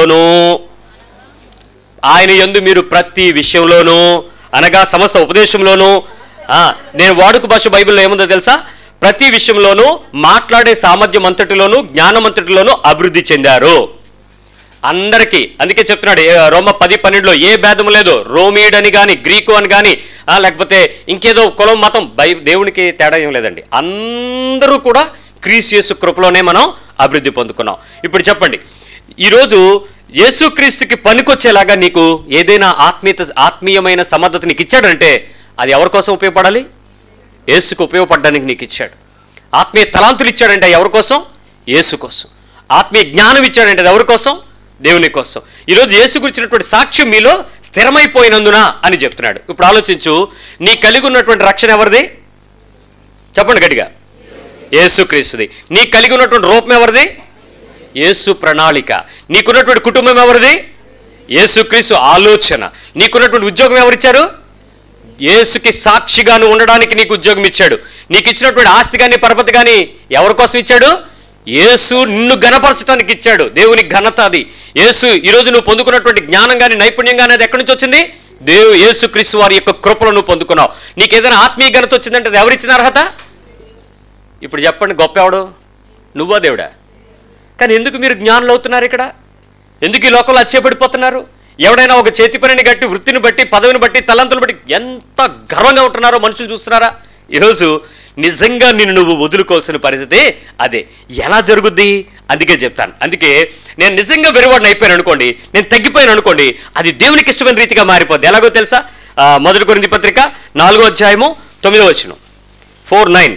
విషయంలోనూ అనగా సమస్త ఉపదేశంలోనూ, నేను వాడుక భాష బైబిల్లో ఏముందో తెలుసా? ప్రతి విషయంలోనూ, మాట్లాడే సామర్థ్యం అంతటిలోనూ, జ్ఞానం అంతటిలోనూ అభివృద్ధి చెందారు. అందరికీ అందుకే చెప్తున్నాడు రోమ 10:12లో ఏ భేదము లేదు. రోమీయుడు అని కానీ, గ్రీకు అని కానీ, లేకపోతే ఇంకేదో కులం మతం దేవునికి తేడా ఏం లేదండి. అందరూ కూడా క్రీస్తు యేసు కృపలోనే మనం అభివృద్ధి పొందుకున్నాం. ఇప్పుడు చెప్పండి, ఈరోజు యేసుక్రీస్తుకి పనికొచ్చేలాగా నీకు ఏదైనా ఆత్మీయమైన సమర్థత నీకు ఇచ్చాడంటే అది ఎవరి కోసం ఉపయోగపడాలి? యేసుకు ఉపయోగపడడానికి నీకు ఇచ్చాడు. ఆత్మీయ తలాంతులు ఇచ్చాడంటే ఎవరి కోసం? యేసు కోసం. ఆత్మీయ జ్ఞానం ఇచ్చాడంటే అది ఎవరి కోసం? దేవుని కోసం. ఈరోజు యేసు గురించినటువంటి సాక్ష్యం మీలో స్థిరమైపోయినందున అని చెప్తున్నాడు. ఇప్పుడు ఆలోచించు, నీ కలిగి ఉన్నటువంటి రక్షణ ఎవరిది? చెప్పండి గట్టిగా. యేసుక్రీస్తుది. నీ కలిగి ఉన్నటువంటి రూపం ఎవరిది? యేసు ప్రణాళిక. నీకున్నటువంటి కుటుంబం ఎవరిది? యేసుక్రీస్తు ఆలోచన. నీకున్నటువంటి ఉద్యోగం ఎవరిచ్చారు? యేసుకి సాక్షిగాను ఉండడానికి నీకు ఉద్యోగం ఇచ్చాడు. నీకు ఇచ్చినటువంటి ఆస్తి కానీ పరపతి కానీ ఎవరి కోసం ఇచ్చాడు? యేసు నిన్ను ఘనపరచడానికి ఇచ్చాడు. దేవుని ఘనత అది. యేసు ఈరోజు నువ్వు పొందుకున్నటువంటి జ్ఞానం కానీ నైపుణ్యం కానీ అది ఎక్కడి నుంచి వచ్చింది? యేసుక్రీస్తు వారి యొక్క కృపలో నువ్వు పొందుకున్నావు. నీకు ఏదైనా ఆత్మీయ ఘనత వచ్చిందంటే అది ఎవరిచ్చిన అర్హత? ఇప్పుడు చెప్పండి, గొప్ప ఎవడు? నువ్వా దేవుడా? కానీ ఎందుకు మీరు జ్ఞానులు అవుతున్నారు ఇక్కడ? ఎందుకు ఈ లోకంలో అతిశయపడిపోతున్నారు? ఎవడైనా ఒక చేతి పనిని బట్టి, వృత్తిని బట్టి, పదవిని బట్టి, తలంతులు బట్టి ఎంత గర్వంగా ఉంటున్నారో మనుషులు చూస్తున్నారా? ఈరోజు నిజంగా నిన్ను నువ్వు వదులుకోవాల్సిన పరిస్థితి అదే. ఎలా జరుగుద్ది? అందుకే చెప్తాను. అందుకే నేను నిజంగా వెరువాడిని అయిపోయాను అనుకోండి, నేను తగ్గిపోయాను అనుకోండి, అది దేవునికి ఇష్టమైన రీతిగా మారిపోద్ది. ఎలాగో తెలుసా? 1 కొరింథీ పత్రిక 4వ అధ్యాయము 9వ వచనం 4:9.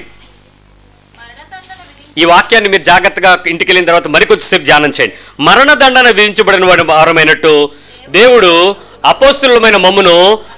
ఈ వాక్యాన్ని మీరు జాగ్రత్తగా ఇంటికి వెళ్ళిన తర్వాత మరికొద్దిసేపు ధ్యానం చేయండి. మరణదండన విధించబడిన వారమైనట్టు దేవుడు అపోస్తులమైన మమ్మును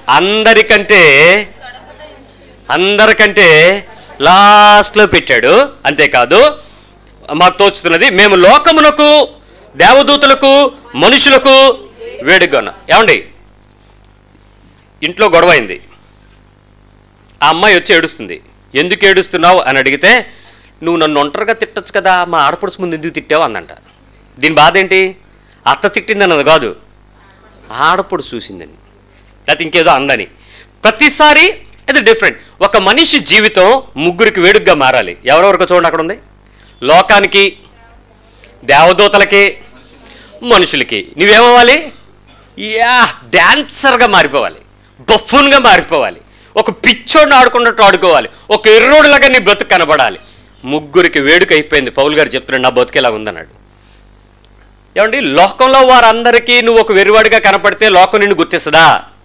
అందరికంటే లాస్ట్లో పెట్టాడు. అంతేకాదు, మాకు తోచుతున్నది, మేము లోకమునకు, దేవదూతలకు, మనుషులకు వేడుగా. ఏమండి, ఇంట్లో గొడవ అయింది. ఆ అమ్మాయి వచ్చి ఏడుస్తుంది. ఎందుకు ఏడుస్తున్నావు అని అడిగితే, నువ్వు నన్ను ఒంటరిగా తిట్టచ్చు కదా, మా ఆడపడుచు ముందు ఎందుకు తిట్టావు అందంట. దీని బాధ ఏంటి? అత్త తిట్టిందన్నది కాదు, ఆడపడుచు చూసిందని, అది ఇంకేదో అందని. ప్రతిసారి అది డిఫరెంట్. ఒక మనిషి జీవితం ముగ్గురికి వేడుగ్గా మారాలి. ఎవరెవరికో చూడండి, అక్కడ ఉంది. లోకానికి, దేవదూతలకి, మనుషులకి. నువ్వేమవ్వాలి? డాన్సర్గా మారిపోవాలి, బఫూన్గా మారిపోవాలి, ఒక పిచ్చోడిని ఆడుకున్నట్టు ఆడుకోవాలి, ఒక ఎర్రోడిలాగా నీ బ్రతుకు కనబడాలి. ముగ్గురికి వేడుక అయిపోయింది. పౌలు గారు చెప్తున్నాడు, నా బతుకేలా ఉందన్నాడు. ఏమండి, లోకంలో వారందరికీ నువ్వు ఒక వెర్రివాడిగా కనపడితే లోకం నిన్ను గుర్తిస్తుందా?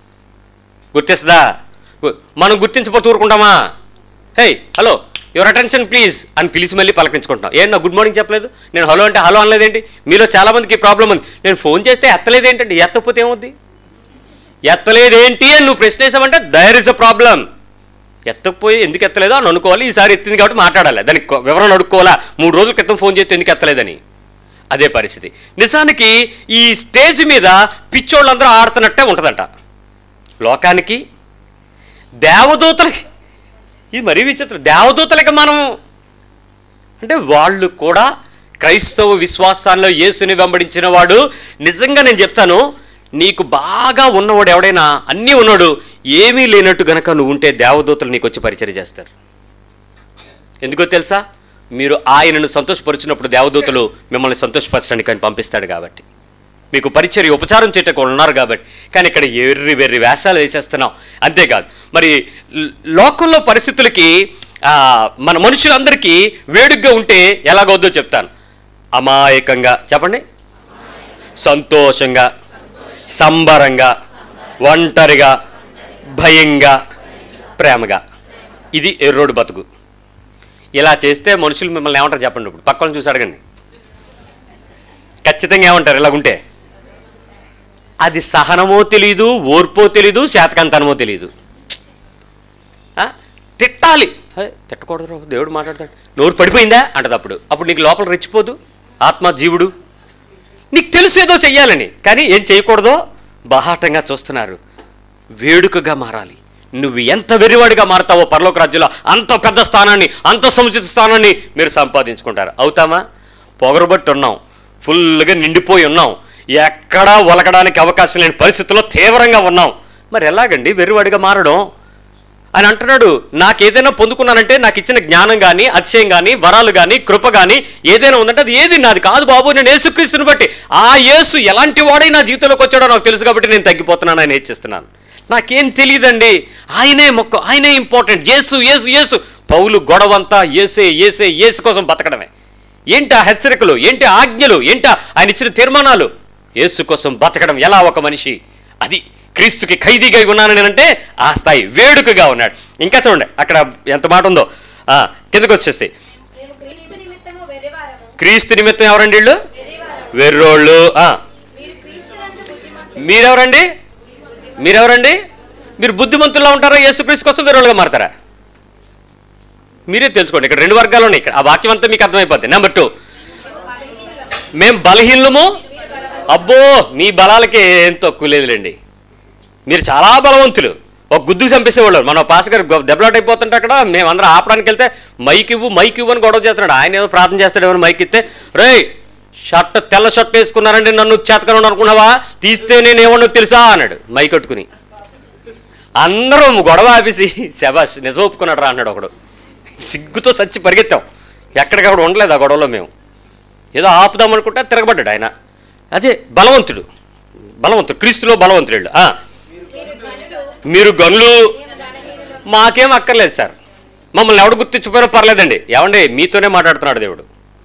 మనం గుర్తించకపోతే ఊరుకుంటామా? Hey, hello, your attention please అని పిలిచి మళ్ళీ పలకరించుకుంటాం. నా గుడ్ మార్నింగ్ చెప్పలేదు, నేను హలో అంటే హలో అనలేదేంటి? మీలో చాలామందికి ప్రాబ్లం ఉంది. నేను ఫోన్ చేస్తే ఎత్తలేదేంటండి? ఎత్తకపోతే ఏమవుద్ది? ఎత్తలేదేంటి అని నువ్వు ప్రశ్న వేసామంటే దర్ ఇస్ అ ప్రాబ్లం. ఎత్తకపోయి ఎందుకు ఎత్తలేదో అని అనుకోవాలి. ఈసారి ఎత్తింది కాబట్టి మాట్లాడాలి, దానికి వివరణ అడుక్కోవాలా. 3 రోజుల క్రితం ఫోన్ చేస్తే ఎందుకు ఎత్తలేదని. అదే పరిస్థితి. నిజానికి ఈ స్టేజ్ మీద పిచ్చోళ్ళందరూ ఆడుతున్నట్టే ఉంటుందంట. లోకానికి, దేవదూతలకి, ఇది మరీ విచిత్రం. దేవదూతలకి మనం అంటే వాళ్ళు కూడా క్రైస్తవ విశ్వాసాల్లో యేసుని వెంబడించిన వాడు. నిజంగా నేను చెప్తాను, నీకు బాగా ఉన్నవాడు ఎవడైనా, అన్నీ ఉన్నాడు, ఏమీ లేనట్టు గనక నువ్వు ఉంటే దేవదూతలు నీకు వచ్చి పరిచర్య చేస్తారు. ఎందుకో తెలుసా? మీరు ఆయనను సంతోషపరిచినప్పుడు దేవదూతలు మిమ్మల్ని సంతోషపరచడానికి ఆయన పంపిస్తాడు కాబట్టి, మీకు పరిచర్య ఉపచారం చేయటకు ఉన్నారు కాబట్టి. కానీ ఇక్కడ వెర్రి వేషాలు వేసేస్తున్నాం. అంతేకాదు, మరి లోకంలో పరిస్థితులకి మన మనుషులందరికీ వేడుగ్గా ఉంటే ఎలాగవుద్దో చెప్తాను. అమాయకంగా, చెప్పండి, సంతోషంగా, సంబరంగా, ఒంటరిగా, భయంగా, ప్రేమగా. ఇది ఎర్రోడు బతుకు. ఇలా చేస్తే మనుషులు మిమ్మల్ని ఏమంటారు చెప్పండి? ఇప్పుడు పక్కన చూసి అడగండి, ఖచ్చితంగా ఏమంటారు ఇలాగుంటే? అది సహనమో తెలీదు, ఓర్పో తెలీదు, శాతకంతనమో తెలీదు. తిట్టాలి, తిట్టకూడదు, దేవుడు మాట్లాడతాడు, నోరు పడిపోయిందా అంటది. అప్పుడు నీకు లోపల రెచ్చిపోదు ఆత్మ జీవుడు? నీకు తెలుసు ఏదో చెయ్యాలని, కానీ ఏం చేయకూడదో బాహాటంగా చూస్తున్నారు. వేడుకగా మారాలి. నువ్వు ఎంత వెర్రివాడిగా మారుతావో పరలోక రాజ్యంలో అంత పెద్ద స్థానాన్ని, అంత సముచిత స్థానాన్ని మీరు సంపాదించుకుంటారు. అవుతామా? పొగరబట్టి ఉన్నాం, ఫుల్గా నిండిపోయి ఉన్నాం, ఎక్కడా ఒలకడానికి అవకాశం లేని పరిస్థితుల్లో తీవ్రంగా ఉన్నాం. మరి ఎలాగండి వెర్రివాడిగా మారడం అని అంటున్నాడు. నాకేదైనా పొందుకున్నానంటే, నాకు ఇచ్చిన జ్ఞానం కానీ, అతిశయం కానీ, వరాలు కానీ, కృప కానీ ఏదైనా ఉందంటే అది ఏది నాది కాదు బాబు. నేను యేసుక్రీస్తుని బట్టి, ఆ యేసు ఎలాంటి వాడై నా జీవితంలోకి వచ్చాడో నాకు తెలుసు కాబట్టి నేను తగ్గిపోతున్నాను, ఆయన హెచ్చిస్తున్నాను. నాకేం తెలియదండి, ఆయనే మొక్క, ఆయనే ఇంపార్టెంట్. యేసు యేసు యేసు. పౌలు గొడవంతా ఏసే ఏసే యేసు కోసం బతకడమే. ఏంటి ఆ హెచ్చరికలు, ఏంటి ఆజ్ఞలు, ఏంటి ఆయన ఇచ్చిన తీర్మానాలు? యేసు కోసం బతకడం ఎలా ఒక మనిషి? అది క్రీస్తుకి ఖైదీగా ఉన్నానని అంటే ఆ స్థాయి. వేడుకగా ఉన్నాడు. ఇంకా చూడండి అక్కడ ఎంత మాట ఉందో. కిందకు వచ్చేస్తే, క్రీస్తు నిమిత్తం ఎవరండి వీళ్ళు? వెర్రోళ్ళు. మీరెవరండి? మీరెవరండి? మీరు బుద్ధిమంతుల్లో ఉంటారా, యేసుక్రీస్తు కోసం వేరేగా మారతారా? మీరే తెలుసుకోండి. ఇక్కడ 2 వర్గాలు ఉన్నాయి. ఇక్కడ ఆ వాక్యం అంతా మీకు అర్థమైపోద్ది. నెంబర్ 2, మేము బలహీనము. అబ్బో, మీ బలాలకి ఏం తక్కువ లేదులేండి. మీరు చాలా బలవంతులు. ఒక గుద్దుకు చంపేసేవాళ్ళు. మన పాస్ గారు దెబ్బలాట్ అయిపోతుంటే అక్కడ మేమందరం ఆపడానికి వెళ్తే మైక్ ఇవ్వు అని గొడవ చేస్తున్నాడు. ఆయన ఏదో ప్రార్థన చేస్తాడేమో మైక్ ఇస్తే, రే తెల్ల షర్ట్ వేసుకున్నారండి, నన్ను చేతకను అనుకున్నావా, తీస్తే నేనేమన్నా తెలుసా అన్నాడు మైక్ కట్టుకుని. అందరూ గొడవ ఆపేసి శబాష్ నిజం ఒప్పుకున్నాడు రా అన్నాడు ఒకడు. సిగ్గుతో సచ్చి పరిగెత్తాం. ఎక్కడికక్కడ ఉండలేదు ఆ గొడవలో. మేము ఏదో ఆపుదాం అనుకుంటే తిరగబడ్డాడు ఆయన. అదే బలవంతుడు, క్రీస్తులో బలవంతుడు. మీరు గనులు, మాకేం అక్కర్లేదు సార్, మమ్మల్ని ఎవడు గుర్తించిపోయినా పర్లేదండి. ఏమండి, మీతోనే మాట్లాడుతున్నాడు దేవుడు.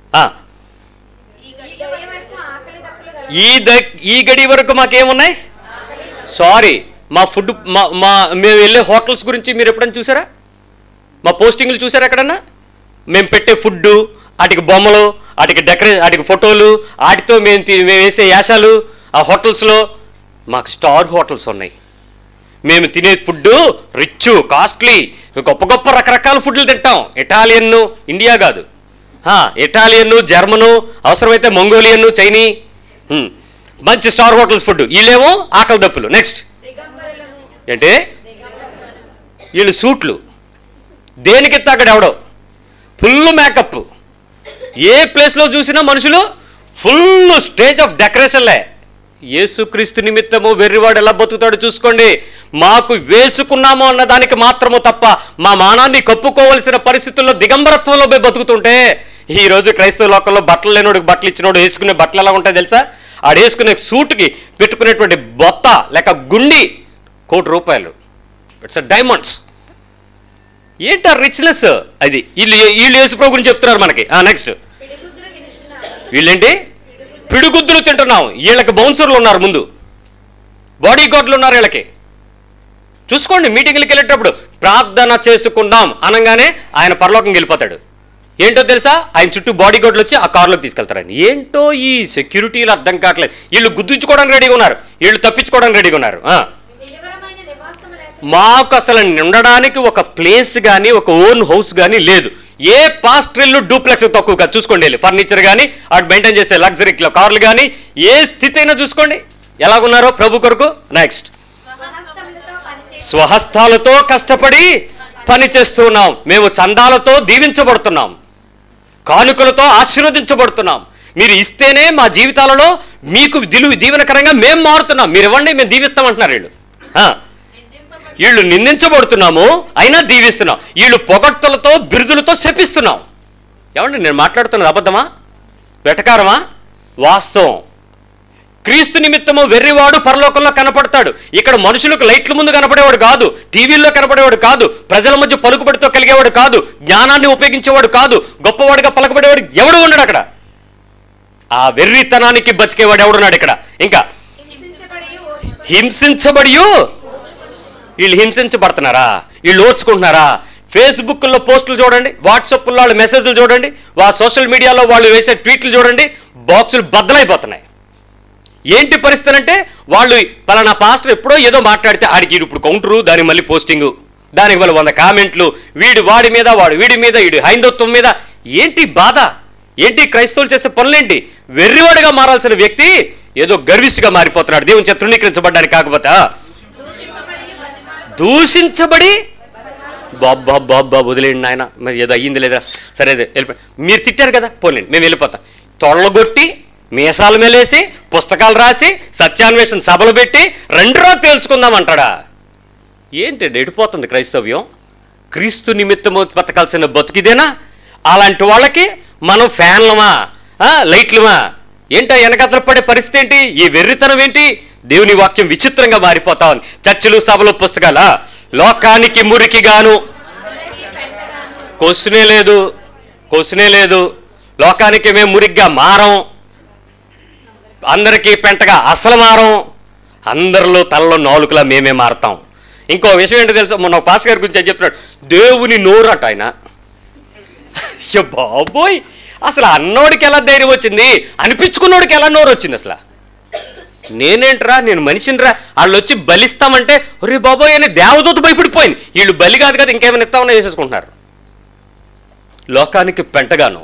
ఈ గడి వరకు మాకేమున్నాయి? సారీ, మా ఫుడ్, మేము వెళ్ళే హోటల్స్ గురించి మీరు ఎప్పుడైనా చూసారా? మా పోస్టింగ్లు చూసారా ఎక్కడన్నా? మేము పెట్టే ఫుడ్డు, వాటికి బొమ్మలు, వాటికి ఫోటోలు, వాటితో మేము వేసే యాసాలు ఆ హోటల్స్లో. మాకు స్టార్ హోటల్స్ ఉన్నాయి. మేము తినే ఫుడ్డు రిచ్, కాస్ట్లీ, గొప్ప రకరకాల ఫుడ్లు తింటాం. ఇటాలియన్, ఇండియా కాదు, ఇటాలియన్, జర్మను, అవసరమైతే మంగోలియన్, చైనీ, మంచి స్టార్ హోటల్స్ ఫుడ్. వీళ్ళేమో ఆకలి దప్పులు. నెక్స్ట్ ఏంటి? వీళ్ళు సూట్లు, దేనికి తగ్గడు ఎవడో, ఫుల్ మేకప్. ఏ ప్లేస్లో చూసినా మనుషులు ఫుల్ స్టేజ్ ఆఫ్ డెకరేషన్లే. యేసుక్రీస్తు నిమిత్తము వెర్రివాడు ఎలా బతుకుతాడు చూసుకోండి. మాకు వేసుకున్నాము అన్న దానికి మాత్రము తప్ప మా మానాన్ని కప్పుకోవలసిన పరిస్థితుల్లో దిగంబరత్వంలో పోయి బతుకుతుంటే, ఈరోజు క్రైస్తవ లోకంలో బట్టలు లేనోడికి బట్టలు ఇచ్చినోడు వేసుకునే బట్టలు ఎలా ఉంటాయి తెలుసా? ఆడు వేసుకునే సూట్కి పెట్టుకునేటువంటి బొత్త లేక గుండి ₹1,00,00,000. It's diamonds. ఏంటి ఆ రిచ్నెస్? అది వీళ్ళు యేసుప్రభు గురించి చెప్తున్నారు మనకి. నెక్స్ట్, వీళ్ళేంటి? పిడుగుద్దులు తింటున్నాం. వీళ్ళకి బౌన్సర్లు ఉన్నారు, ముందు బాడీ గార్డులు ఉన్నారు వీళ్ళకి. చూసుకోండి, మీటింగ్లకి వెళ్ళేటప్పుడు ప్రార్థన చేసుకుందాం అనగానే ఆయన పరలోకం వెళ్ళిపోతాడు. ఏంటో తెలుసా? ఆయన చుట్టూ బాడీ గార్డులు వచ్చి ఆ కారులోకి తీసుకెళ్తారు ఆయన. ఏంటో ఈ సెక్యూరిటీలు అర్థం కావట్లేదు. వీళ్ళు గుద్దించుకోవడానికి రెడీగా ఉన్నారు, వీళ్ళు తప్పించుకోవడానికి రెడీగా ఉన్నారు. మాకు అసలు ఉండడానికి ఒక ప్లేస్ కానీ ఒక ఓన్ హౌస్ కానీ లేదు. ఏ పాస్ట్రిల్లు డూప్లెక్స్ తక్కువగా చూసుకోండి. వెళ్ళి ఫర్నిచర్ కానీ అటు మెయింటైన్ చేసే లగ్జరీ కార్లు కానీ ఏ స్థితి అయినా చూసుకోండి ఎలాగున్నారో ప్రభు కొరకు. నెక్స్ట్, స్వహస్తాలతో కష్టపడి పని చేస్తున్నాం. మేము చందాలతో దీవించబడుతున్నాం, కానుకలతో ఆశీర్వదించబడుతున్నాం. మీరు ఇస్తేనే మా జీవితాలలో మీకు దీవెనకరంగా మేము మారుతున్నాం. మీరు ఇవ్వండి, మేము దీవిస్తామంటున్నారు వీళ్ళు. వీళ్ళు నిందించబడుతున్నాము, అయినా దీవిస్తున్నాం. వీళ్ళు పొగడ్తలతో బిరుదులతో శపిస్తున్నాం. ఏమండి, నేను మాట్లాడుతున్నది అబద్ధమా, వెటకారమా? వాస్తవం. క్రీస్తు నిమిత్తము వెర్రివాడు పరలోకంలో కనపడతాడు. ఇక్కడ మనుషులకు లైట్ల ముందు కనపడేవాడు కాదు, టీవీల్లో కనపడేవాడు కాదు, ప్రజల మధ్య పలుకుబడితో కలిగేవాడు కాదు, జ్ఞానాన్ని ఉపయోగించేవాడు కాదు, గొప్పవాడిగా పలకబడేవాడు ఎవడు ఉన్నాడు అక్కడ. ఆ వెర్రితనానికి బతికేవాడు ఎవడున్నాడు ఇక్కడ. ఇంకా హింసించబడి, వీళ్ళు హింసించబడుతున్నారా? వీళ్ళు ఓర్చుకుంటున్నారా? ఫేస్బుక్లో పోస్టులు చూడండి, వాట్సాప్లో వాళ్ళ మెసేజ్లు చూడండి, సోషల్ మీడియాలో వాళ్ళు వేసే ట్వీట్లు చూడండి, బాక్సులు బద్దలైపోతున్నాయి. ఏంటి పరిస్థితి అంటే, వాళ్ళు పలానా పాస్టర్ ఎప్పుడో ఏదో మాట్లాడితే ఆడికి ఇప్పుడు కౌంటరు, దానికి మళ్ళీ పోస్టింగు, దానికి మళ్ళీ 100 కామెంట్లు, వీడు వాడి మీద, వాడు వీడి మీద, వీడు హైందత్వం మీద. ఏంటి బాధ? ఏంటి క్రైస్తవులు చేసే పనులేంటి? వెర్రివాడిగా మారాల్సిన వ్యక్తి ఏదో గర్విష్గా మారిపోతున్నాడు, దేవుని చేత తృణీకరించబడ్డానికి. కాకపోతే దూషించబడి, బాబ్బా వదిలేండి నాయన, మరి ఏదో అయ్యింది లేదా, సరే వెళ్ళిపో, మీరు తిట్టారు కదా, పోలేండి మేము వెళ్ళిపోతాం. తొళ్ళగొట్టి మీసాల మేలేసి పుస్తకాలు రాసి సత్యాన్వేషణ సభలు పెట్టి 2 రోజులు తేల్చుకుందాం అంటాడా? ఏంటి ఎడిపోతుంది క్రైస్తవ్యం? క్రీస్తు నిమిత్తము బతకాల్సిన బతుకిదేనా? అలాంటి వాళ్ళకి మనం ఫ్యాన్లమా, లైట్లమా? ఏంటో వెనకతలు పడే పరిస్థితి ఏంటి? ఈ వెర్రితనం ఏంటి? దేవుని వాక్యం విచిత్రంగా మారిపోతా ఉంది. చర్చలు, సభలు, పుస్తకాల లోకానికి మురికిగాను, క్వశ్చనే లేదు. లోకానికి మేము మురిగ్గా మారం, అందరికీ పెంటగా అసలు మారం, అందరిలో తలలో నాలుకలా మేమే మారతాం. ఇంకో విషయం ఏంటో తెలుసా? మొన్న పాస్ గారి గురించి చెప్తున్నాడు, దేవుని నోరట ఆయన. బాబోయ్, అసలు అన్నోడికి ఎలా ధైర్యం వచ్చింది, అనిపించుకున్నోడికి ఎలా నోరు వచ్చింది? అసలు నేనేంట్రా, నేను మనిషినిరా, వాళ్ళు వచ్చి బలిస్తామంటే ఒరే బాబోయ్ అని దేవదూత భయపడిపోయింది. వీళ్ళు బలి కాదు కదా, ఇంకేమైనా ఇస్తామన్నా చేసేసుకుంటున్నారు. లోకానికి పెంటగాను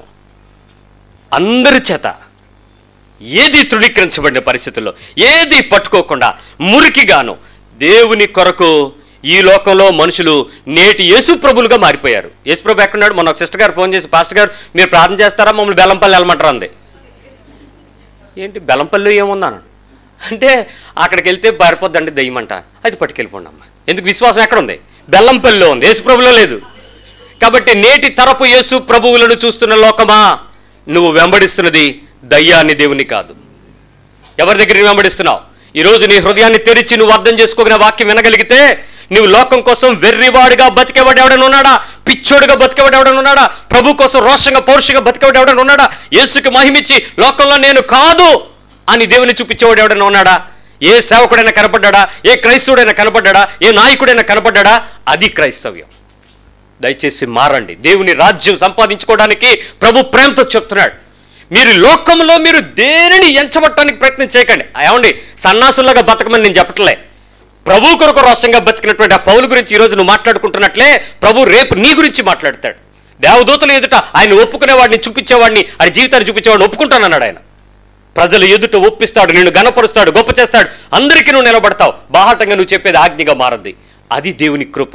అందరి చేత ఏది తృణీకరించబడిన పరిస్థితుల్లో, ఏది పట్టుకోకుండా మురికిగాను దేవుని కొరకు ఈ లోకంలో మనుషులు నేటి యేసు ప్రభులుగా మారిపోయారు. యేసు ప్రభు ఎక్కడున్నాడు? మొన్న ఒక సిస్టర్ గారు ఫోన్ చేసి, పాస్టర్ గారు మీరు ప్రార్థన చేస్తారా, మమ్మల్ని బెల్లంపల్లి వెళ్ళమంటారు అంది. ఏంటి బెల్లంపల్లి ఏముందన్నాను అంటే, అక్కడికి వెళ్తే పారిపోద్దండి దయ్యమంట, అది పట్టుకెళ్ళిపోండి అమ్మ. ఎందుకు? విశ్వాసం ఎక్కడ ఉంది? బెల్లంపల్లిలో ఉంది, యేసు ప్రభులో లేదు. కాబట్టి నేటి తరపు యేసు ప్రభువులను చూస్తున్న లోకమా, నువ్వు వెంబడిస్తున్నది దయ్యాన్ని, దేవుని కాదు. ఎవరి దగ్గర వెంబడిస్తున్నావు? ఈరోజు నీ హృదయాన్ని తెరిచి నువ్వు అర్థం చేసుకోగిన వాక్యం వినగలిగితే, నువ్వు లోకం కోసం వెర్రివాడుగా బతికేవాడు ఎవడైనా ఉన్నాడా? పిచ్చోడుగా బతికేవాడు ఎవడైనా ఉన్నాడా? ప్రభు కోసం రోషంగా పౌరుషంగా బతికేవాడు ఎవడైనా ఉన్నాడా? యేసుకి మహిమిచ్చి లోకంలో నేను కాదు అని దేవుని చూపించేవాడు ఎవడైనా ఉన్నాడా? ఏ సేవకుడైనా కనపడ్డా? ఏ క్రైస్తవుడైనా కనపడ్డా? ఏ నాయకుడైనా కనపడ్డా? అది క్రైస్తవ్యం. దయచేసి మారండి. దేవుని రాజ్యం సంపాదించుకోవడానికి ప్రభు ప్రేమతో చెప్తున్నాడు. మీరు లోకంలో మీరు దేనిని ఎంచబట్టడానికి ప్రయత్నం చేయకండి. ఏమండి, సన్నాసులాగా బతకమని నేను చెప్పట్లే. ప్రభు కొరకు రోషంగా బతికినటువంటి ఆ పౌలు గురించి ఈరోజు నువ్వు మాట్లాడుకుంటున్నట్లే ప్రభు రేపు నీ గురించి మాట్లాడతాడు. దేవదూతలు ఎదుట ఆయన ఒప్పుకునేవాడిని, చూపించేవాడిని, ఆయన జీవితాన్ని చూపించేవాడిని ఒప్పుకుంటానన్నాడు ఆయన. ప్రజలు ఎదుట ఒప్పిస్తాడు, నిన్ను గణపరుస్తాడు, గొప్ప చేస్తాడు, అందరికీ నువ్వు నిలబడతావు. బాహాటంగా నువ్వు చెప్పేది ఆజ్ఞగా మారద్ది. అది దేవుని కృప.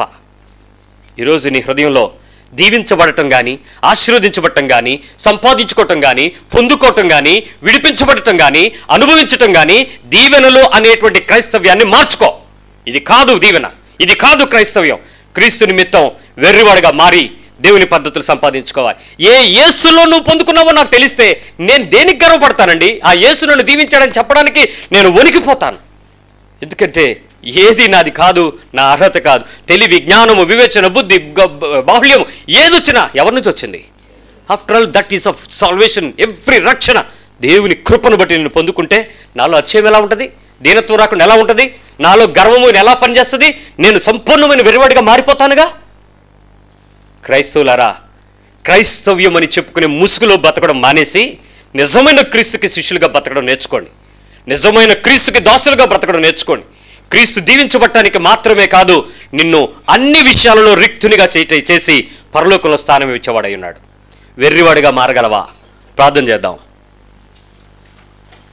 ఈరోజు నీ హృదయంలో దీవించబడటం కానీ, ఆశీర్వదించబడటం కానీ, సంపాదించుకోవటం కానీ, పొందుకోవటం కానీ, విడిపించబడటం కానీ, అనుభవించటం కానీ, దీవెనలు అనేటువంటి క్రైస్తవ్యాన్ని మార్చుకో. ఇది కాదు దీవెన, ఇది కాదు క్రైస్తవ్యం. క్రీస్తు నిమిత్తం వెర్రివాడుగా మారి దేవుని పద్ధతులు సంపాదించుకోవాలి. ఏ యేసులో నువ్వు పొందుకున్నావో నాకు తెలిస్తే నేను దేనికి గర్వపడతానండి? ఆ యేసు నన్ను దీవించాడని చెప్పడానికి నేను వణికిపోతాను. ఎందుకంటే ఏది నాది కాదు, నా అర్హత కాదు. తెలివి, జ్ఞానము, వివేచన, బుద్ధి, బాహుళ్యము ఏదొచ్చినా ఎవరి నుంచి వచ్చింది? After all that is of salvation. Every రక్షణ దేవుని కృపను బట్టి నేను పొందుకుంటే నాలో అతిశయం ఎలా ఉంటుంది? దీనత్వం రాకుండా ఎలా ఉంటుంది? నాలో గర్వము ఎలా పనిచేస్తుంది? నేను సంపూర్ణమైన వెరివాడిగా మారిపోతానుగా. క్రైస్తవులారా, క్రైస్తవ్యం అని చెప్పుకునే ముసుగులో బతకడం మానేసి నిజమైన క్రీస్తుకి శిష్యులుగా బతకడం నేర్చుకోండి. నిజమైన క్రీస్తుకి దాసులుగా బ్రతకడం నేర్చుకోండి. క్రీస్తు దీవించబడటానికి మాత్రమే కాదు, నిన్ను అన్ని విషయాలలో రిక్తునిగా చేసి పరలోకంలో స్థానం ఇచ్చేవాడై ఉన్నాడు. వెర్రివాడిగా మారగలవా? ప్రార్థన చేద్దాం.